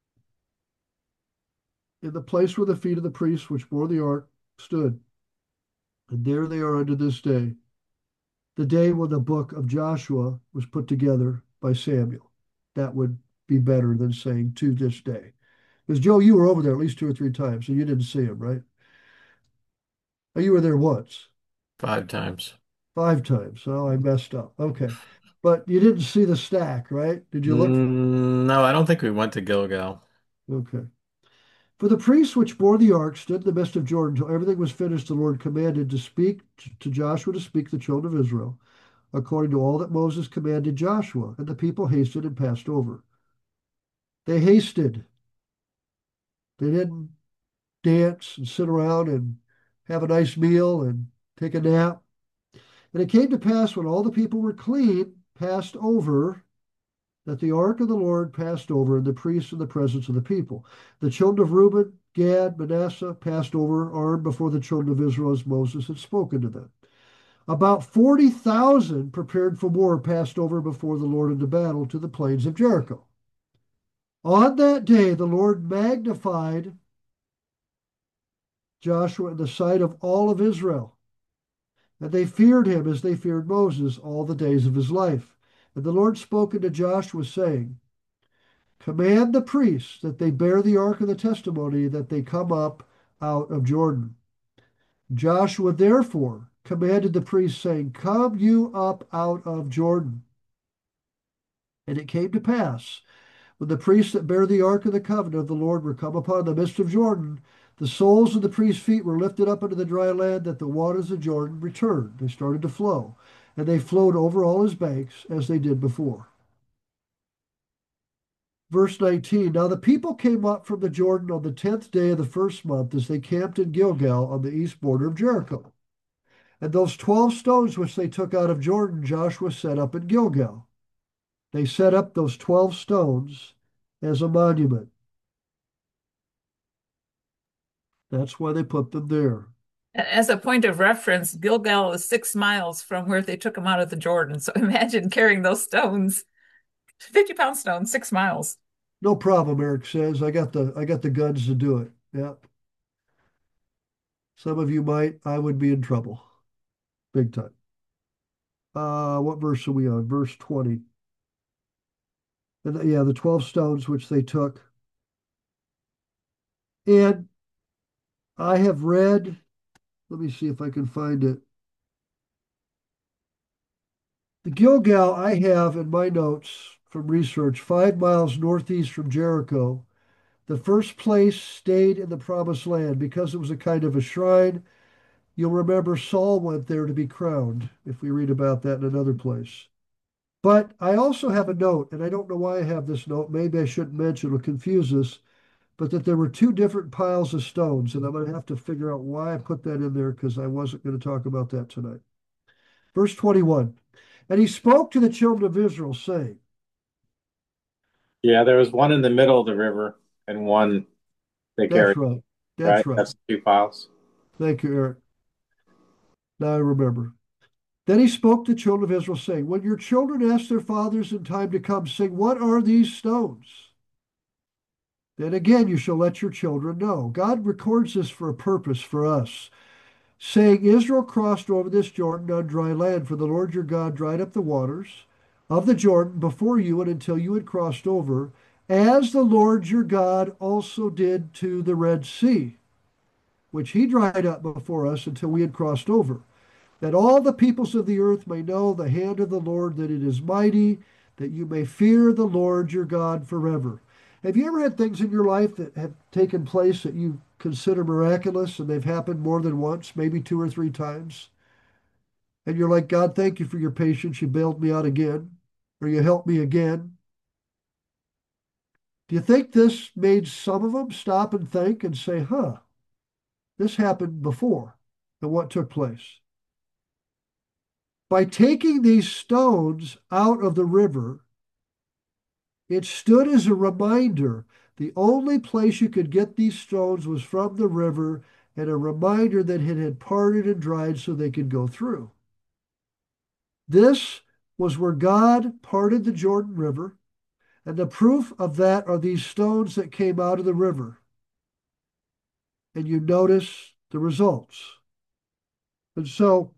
in the place where the feet of the priests which bore the ark stood. And there they are unto this day, the day when the book of Joshua was put together by Samuel. That would be better than saying to this day. Because Joe, you were over there at least 2 or 3 times, so you didn't see him, right? Oh, you were there once, 5 times. 5 times. Oh, I messed up. Okay. But you didn't see the stack, right? Did you look? No, I don't think we went to Gilgal. Okay. For the priests which bore the ark stood in the midst of Jordan till everything was finished. The Lord commanded to speak to Joshua to speak to the children of Israel, according to all that Moses commanded Joshua. And the people hasted and passed over. They hasted. They didn't dance and sit around and have a nice meal and take a nap. And it came to pass when all the people were clean, passed over, that the ark of the Lord passed over, and the priests in the presence of the people. The children of Reuben, Gad, Manasseh passed over, armed before the children of Israel as Moses had spoken to them. About 40,000 prepared for war passed over before the Lord into battle to the plains of Jericho. On that day, the Lord magnified Joshua in the sight of all of Israel, and they feared him as they feared Moses all the days of his life. And the Lord spoke unto Joshua, saying, command the priests that they bear the ark of the testimony, that they come up out of Jordan. Joshua therefore commanded the priests, saying, come you up out of Jordan. And it came to pass, when the priests that bear the ark of the covenant of the Lord were come upon the midst of Jordan, the soles of the priests' feet were lifted up into the dry land, that the waters of Jordan returned. They started to flow, and they flowed over all his banks as they did before. Verse 19, now the people came up from the Jordan on the 10th day of the first month, as they camped in Gilgal on the east border of Jericho. And those 12 stones which they took out of Jordan, Joshua set up in Gilgal. They set up those 12 stones as a monument. That's why they put them there. As a point of reference, Gilgal is 6 miles from where they took him out of the Jordan. So imagine carrying those stones, 50-pound stones, 6 miles. No problem, Eric says. I got the guns to do it. Yeah. Some of you might. I would be in trouble. Big time. What verse are we on? Verse 20. And yeah, the 12 stones which they took. And I have read, let me see if I can find it. The Gilgal I have in my notes from research, 5 miles northeast from Jericho. The first place stayed in the promised land because it was a kind of a shrine. You'll remember Saul went there to be crowned, if we read about that in another place. But I also have a note, and I don't know why I have this note. Maybe I shouldn't mention, it'll confuse us, but that there were two different piles of stones, and I'm going to have to figure out why I put that in there because I wasn't going to talk about that tonight. Verse 21. And he spoke to the children of Israel, saying, Yeah, there was one in the middle of the river and one they that's carried, right. That's right? right. That's the two piles. Thank you, Eric. Now I remember. Then he spoke to the children of Israel, saying, when your children ask their fathers in time to come, saying, what are these stones? Then again you shall let your children know. God records this for a purpose for us, saying, Israel crossed over this Jordan on dry land, for the Lord your God dried up the waters of the Jordan before you and until you had crossed over, as the Lord your God also did to the Red Sea, which he dried up before us until we had crossed over, that all the peoples of the earth may know the hand of the Lord, that it is mighty, that you may fear the Lord your God forever. Have you ever had things in your life that have taken place that you consider miraculous and they've happened more than once, maybe two or three times? And you're like, God, thank you for your patience. You bailed me out again, or you helped me again. Do you think this made some of them stop and think and say, this happened before? And what took place? By taking these stones out of the river, it stood as a reminder. The only place you could get these stones was from the river, and a reminder that it had parted and dried so they could go through. This was where God parted the Jordan River, and the proof of that are these stones that came out of the river. And you notice the results. And so,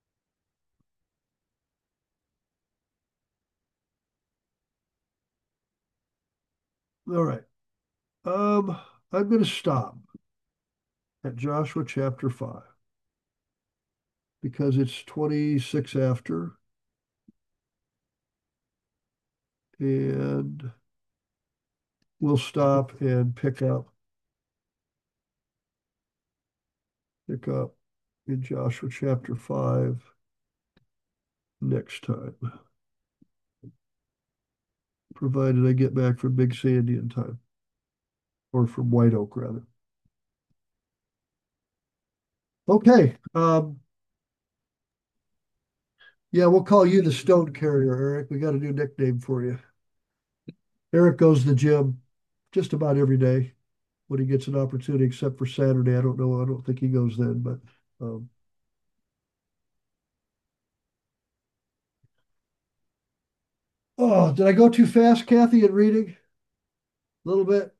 all right, I'm going to stop at Joshua chapter 5 because it's 26 after, and we'll stop and pick up in Joshua chapter 5 next time, provided I get back from Big Sandy in time, or from White Oak rather. Okay. Yeah, we'll call you the stone carrier, Eric. We got a new nickname for you. Eric goes to the gym just about every day when he gets an opportunity, except for Saturday. I don't know. I don't think he goes then, but oh, did I go too fast, Kathy, at reading? A little bit.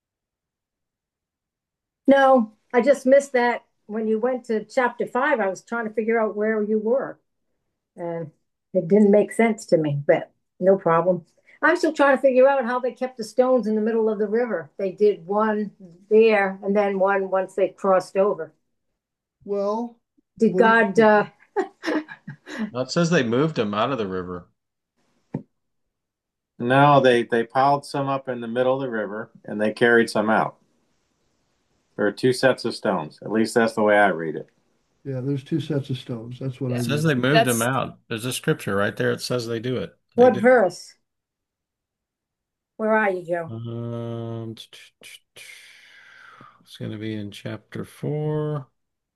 No, I just missed that when you went to chapter 5. I was trying to figure out where you were, and it didn't make sense to me, but no problem. I'm still trying to figure out how they kept the stones in the middle of the river. They did one there and then one once they crossed over. Well, Did what God, Well, it says they moved him out of the river. No, they piled some up in the middle of the river and they carried some out. There are two sets of stones. At least that's the way I read it. yeah, there's two sets of stones. That's what I It Yeah. says read. they moved him That's out. There's a scripture right there. It says they do it. They what do. verse? Where are you, Joe? It's going to be in chapter 4.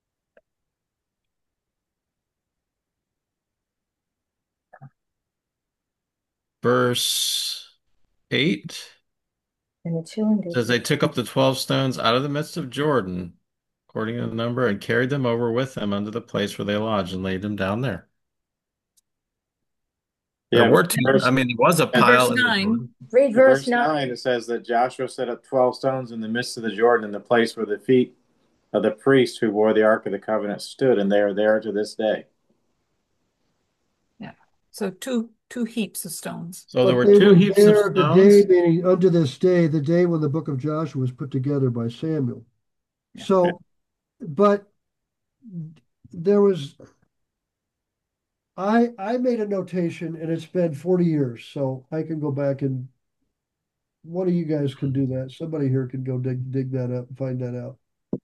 Verse 8 And the children says they took up the 12 stones out of the midst of Jordan, according to the number, and carried them over with them unto the place where they lodged and laid them down there. There Yeah, were two, verse, there was a and verse pile in the 9. Jordan. read in verse verse 9. 9 it says that Joshua set up 12 stones in the midst of the Jordan in the place where the feet of the priests who wore the Ark of the Covenant stood, and they are there to this day. Yeah. So two heaps of stones. So there But were they two were heaps of there the day, stones. meaning unto this day, the day when the book of Joshua was put together by Samuel. Yeah. So but there was I made a notation, and it's been 40 years, so I can go back, and one of you guys can do that. Somebody here can go dig that up and find that out.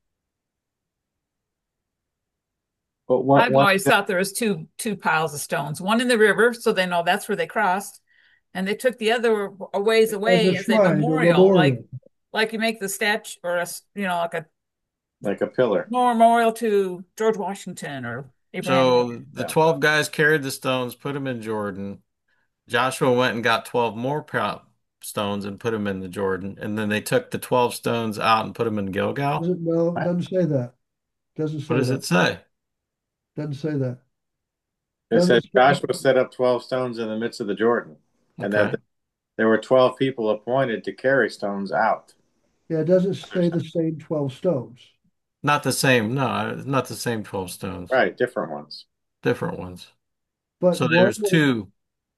But what I've one always thought there was two piles of stones, one in the river, so they know that's where they crossed, and they took the other a ways As a away as a shrine or memorial, memorial. like you make the statue or like a like a pillar? memorial to George Washington or Abraham So Lincoln. the Yeah. 12 guys carried the stones, put them in Jordan. Joshua went and got 12 more stones and put them in the Jordan. And then they took the 12 stones out and put them in Gilgal. Doesn't no, Right. doesn't say that. Doesn't What say does that. it say? Doesn't say that. It Doesn't says say, Joshua set up 12 stones in the midst of the Jordan, and that Okay. there were 12 people appointed to carry stones out. yeah, it doesn't say the same 12 stones. Not the same. No, it's not the same 12 stones. Right, different ones. Different ones. But So there's two.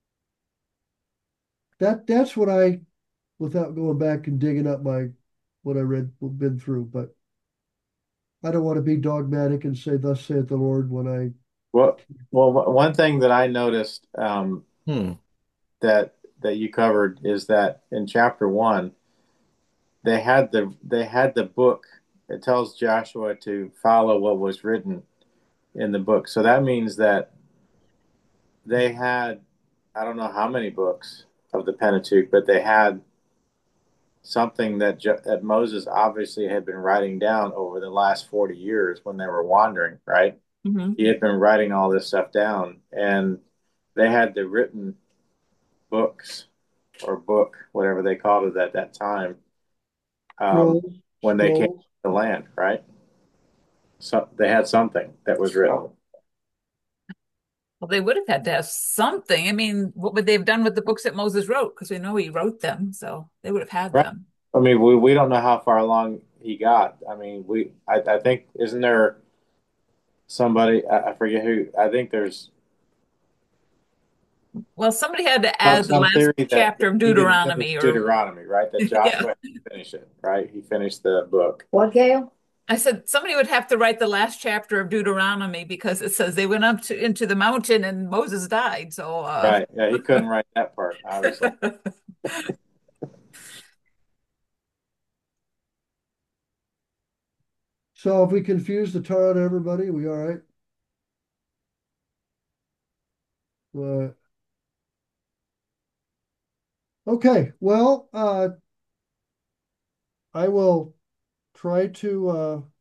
that's what I, without going back and digging up my what I read, been through, but I don't want to be dogmatic and say, "Thus saith the Lord," when I Well, one thing that I noticed Hmm. that you covered is that in chapter one, they had the book. It tells Joshua to follow what was written in the book. So that means that they had, I don't know how many books of the Pentateuch, but they had something that Moses obviously had been writing down over the last 40 years when they were wandering, right? Hmm. He had been writing all this stuff down, and they had the written books or book, whatever they called it at that time, um, scrolls, when they came to scrolls. the land, right? So they had something that was written. Well, they would have had to have something. I mean, what would they have done with the books that Moses wrote? Because we know he wrote them, so they would have had Right. them. I mean, we don't know how far along he got. I mean, I think isn't there somebody I forget who I think there's Well, somebody had to add the some last theory that chapter of he didn't finish Deuteronomy, or Deuteronomy, right? That yeah. Joshua had to finish it, right? He finished the book. What, Gail? I said somebody would have to write the last chapter of Deuteronomy because it says they went up to into the mountain and Moses died. So, Right. Yeah, he couldn't write that part, obviously. So if we confuse the tar on everybody, we all right? Uh, okay. Well, I will try to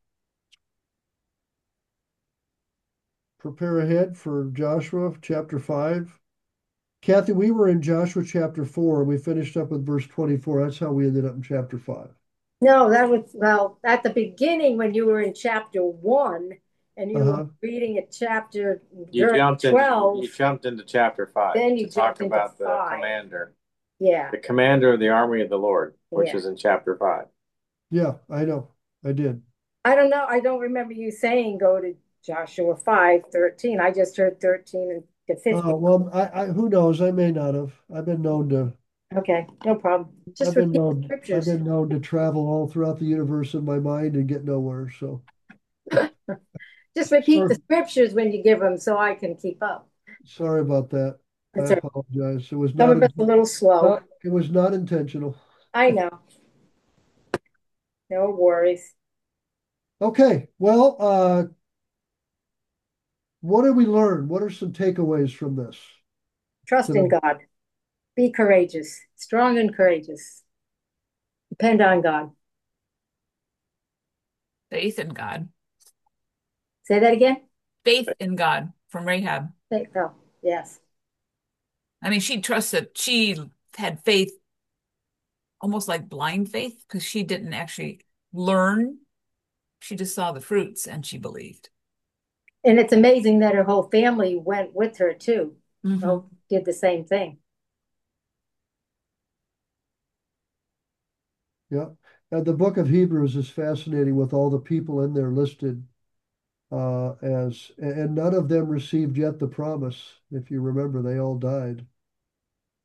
prepare ahead for Joshua chapter 5. Kathy, we were in Joshua chapter 4 and we finished up with verse 24. That's how we ended up in chapter 5. No, that was, well, at the beginning when you were in chapter 1 and you were Uh-huh. reading a chapter You verse jumped into 12, you jumped into chapter 5 then to you talk jumped into about 5. Yeah, the commander of the army of the Lord, which yeah. is in chapter 5. Yeah, I know. I did. I don't know. I don't remember you saying go to Joshua 5:13. I just heard 13 to 15. Well, I who knows? I may not have. Okay, no problem. Just repeat the I've scriptures. been known to travel all throughout the universe in my mind and get nowhere. So Just repeat the sorry, scriptures when you give them so I can keep up. sorry about that. I It's apologize. some of it's a little slow. it was not intentional. I know. No worries. Okay, well, what did we learn? What are some takeaways from this Trust in today? God. Be courageous, strong and courageous. Depend on God. Faith in God. Say that again? Faith in God from Rahab. Oh, yes. I mean, she had faith, almost like blind faith, because she didn't actually learn. She just saw the fruits and she believed. And it's amazing that her whole family went with her too. Hmm. Oh, did the same thing. Yeah. The book of Hebrews is fascinating with all the people in there listed and none of them received yet the promise. If you remember, they all died,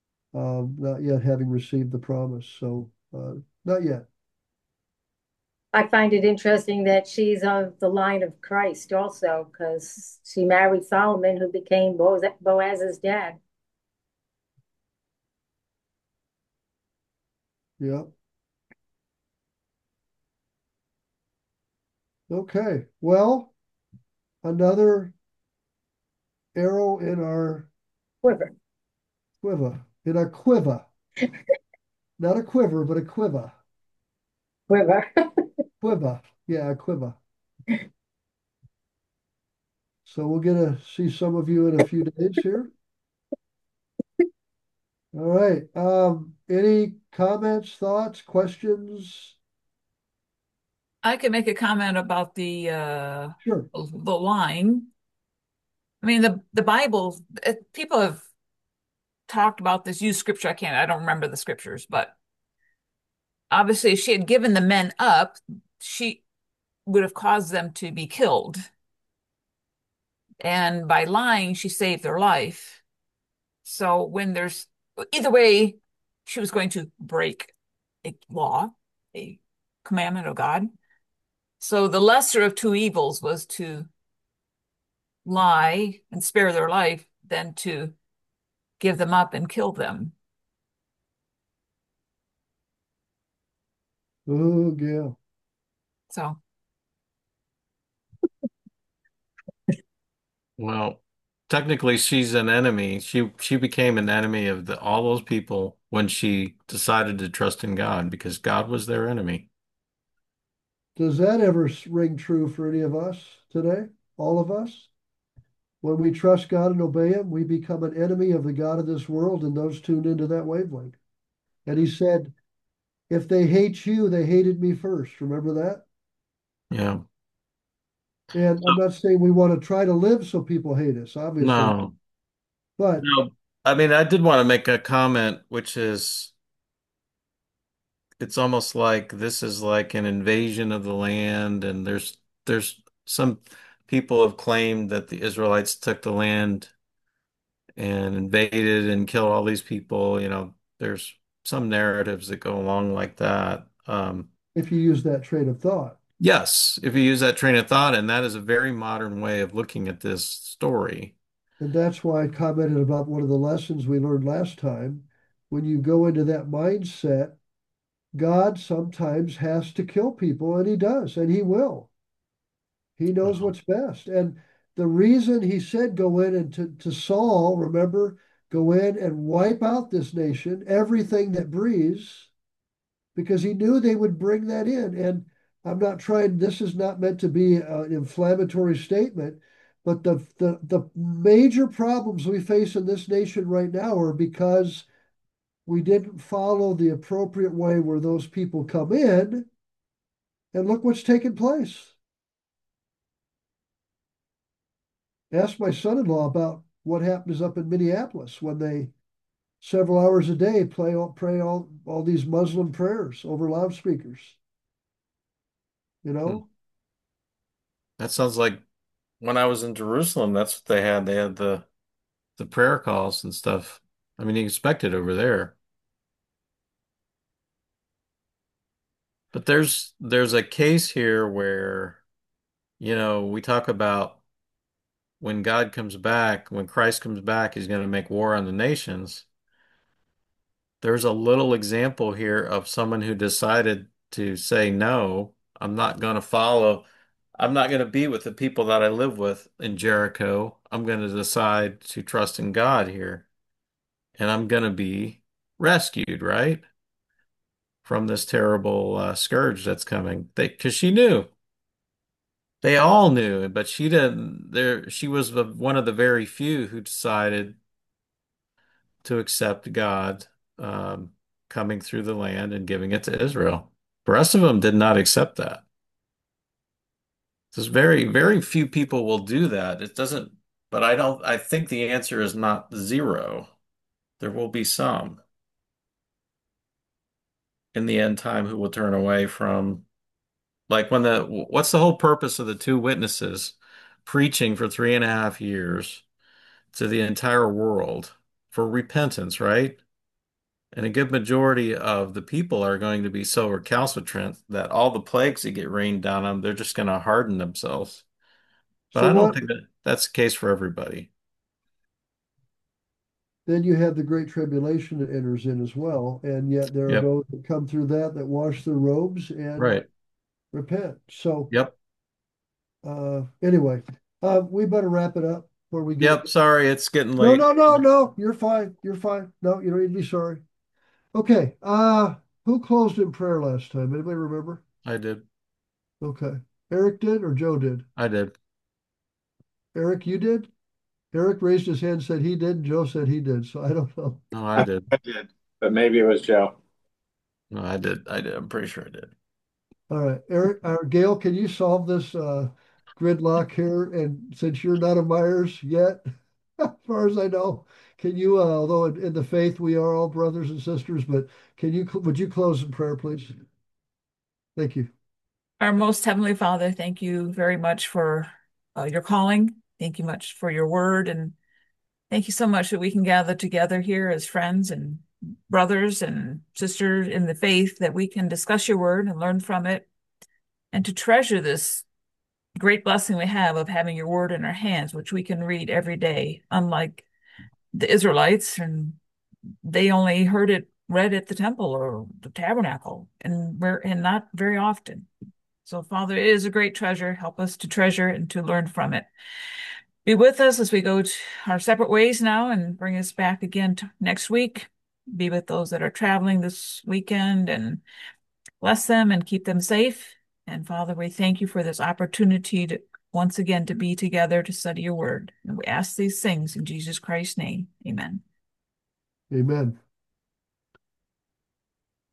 not yet having received the promise. So, not yet. I find it interesting that she's of the line of Christ also, because she married Solomon, who became Boaz's dad. Yeah. Okay. Well, another arrow in our Quiver, quiver. In our quiver. Not a quiver, but a quiver. quiver. Quiver. Yeah, a quiver. So we'll get to see some of you in a few days here. All right. Any comments, thoughts, questions? I could make a comment about Sure. the line. I mean, the Bible, people have talked about this, used scripture. I don't remember the scriptures, but obviously, if she had given the men up, she would have caused them to be killed. And by lying, she saved their life. So when there's either way, she was going to break a law, a commandment of God. So the lesser of two evils was to lie and spare their life than to give them up and kill them. Oh, yeah. So Well, technically she's an enemy. She became an enemy of all those people when she decided to trust in God because God was their enemy. Does that ever ring true for any of us today? All of us? When we trust God and obey Him, we become an enemy of the God of this world and those tuned into that wavelength. And He said, if they hate you, they hated me first. Remember that? Yeah. And I'm not saying we want to try to live so people hate us, obviously, No. but No. I mean, I did want to make a comment, which is it's almost like this is like an invasion of the land, and there's some people have claimed that the Israelites took the land and invaded and killed all these people. There's some narratives that go along like that. if you use that train of thought. Yes, if you use that train of thought, and that is a very modern way of looking at this story. And that's why I commented about one of the lessons we learned last time. When you go into that mindset, God sometimes has to kill people, and He does, and He will. He knows Uh, what's best. And the reason He said go in and to Saul, remember, go in and wipe out this nation, everything that breathes, because He knew they would bring that in. And I'm not trying, this is not meant to be an inflammatory statement, but the major problems we face in this nation right now are because we didn't follow the appropriate way where those people come in. And look what's taken place. Ask my son-in-law about what happens up in Minneapolis when they several hours a day pray all these Muslim prayers over loudspeakers. You hmm. know, That sounds like when I was in Jerusalem, that's what they had. They had the prayer calls and stuff. I mean, you expect it over there. But there's a case here where, we talk about when God comes back, when Christ comes back, he's going to make war on the nations. There's a little example here of someone who decided to say, no, I'm not going to follow. I'm not going to be with the people that I live with in Jericho. I'm going to decide to trust in God here, and I'm going to be rescued, right? From this terrible scourge that's coming. Because she knew. They all knew, but she didn't. She was one of the very few who decided to accept God coming through the land and giving it to Israel. The rest of them did not accept that. There's very, very few people will do that. It doesn't, but I think the answer is not zero. There will be some in the end time who will turn away from, like what's the whole purpose of the two witnesses preaching for 3.5 years to the entire world for repentance, right? And a good majority of the people are going to be so recalcitrant that all the plagues that get rained down on them, they're just going to harden themselves. But So I don't what? think that that's the case for everybody. Then you have the great tribulation that enters in as well, and yet there are Yep. those that come through that wash their robes and Right. repent. So Yep. anyway, we better wrap it up before we get. Yep. Sorry, it's getting No, late. no, no, no. You're fine. You're fine. No, you don't need to be sorry. Okay. Who closed in prayer last time? Anybody remember? I did. Okay. Eric did or Joe did? I did. Eric, you did? Eric raised his hand, said he did, and Joe said he did. So I don't know. No, I did. I did, but maybe it was Joe. No, I did. I did. I'm pretty sure I did. All right, Eric, Gail, can you solve this gridlock here? And since you're not a Myers yet, as far as I know, can you? Although in the faith we are all brothers and sisters, but can you? Would you close in prayer, please? Thank you. Our most heavenly Father, thank you very much for your calling. Thank you much for your word. And thank you so much that we can gather together here as friends and brothers and sisters in the faith, that we can discuss your word and learn from it, and to treasure this great blessing we have of having your word in our hands, which we can read every day, unlike the Israelites, and they only heard it read at the temple or the tabernacle, and not very often. So, Father, it is a great treasure. Help us to treasure and to learn from it. Be with us as we go to our separate ways now, and bring us back again next week. Be with those that are traveling this weekend, and bless them and keep them safe. And Father, we thank you for this opportunity to once again to be together to study your word. And we ask these things in Jesus Christ's name. Amen. Amen.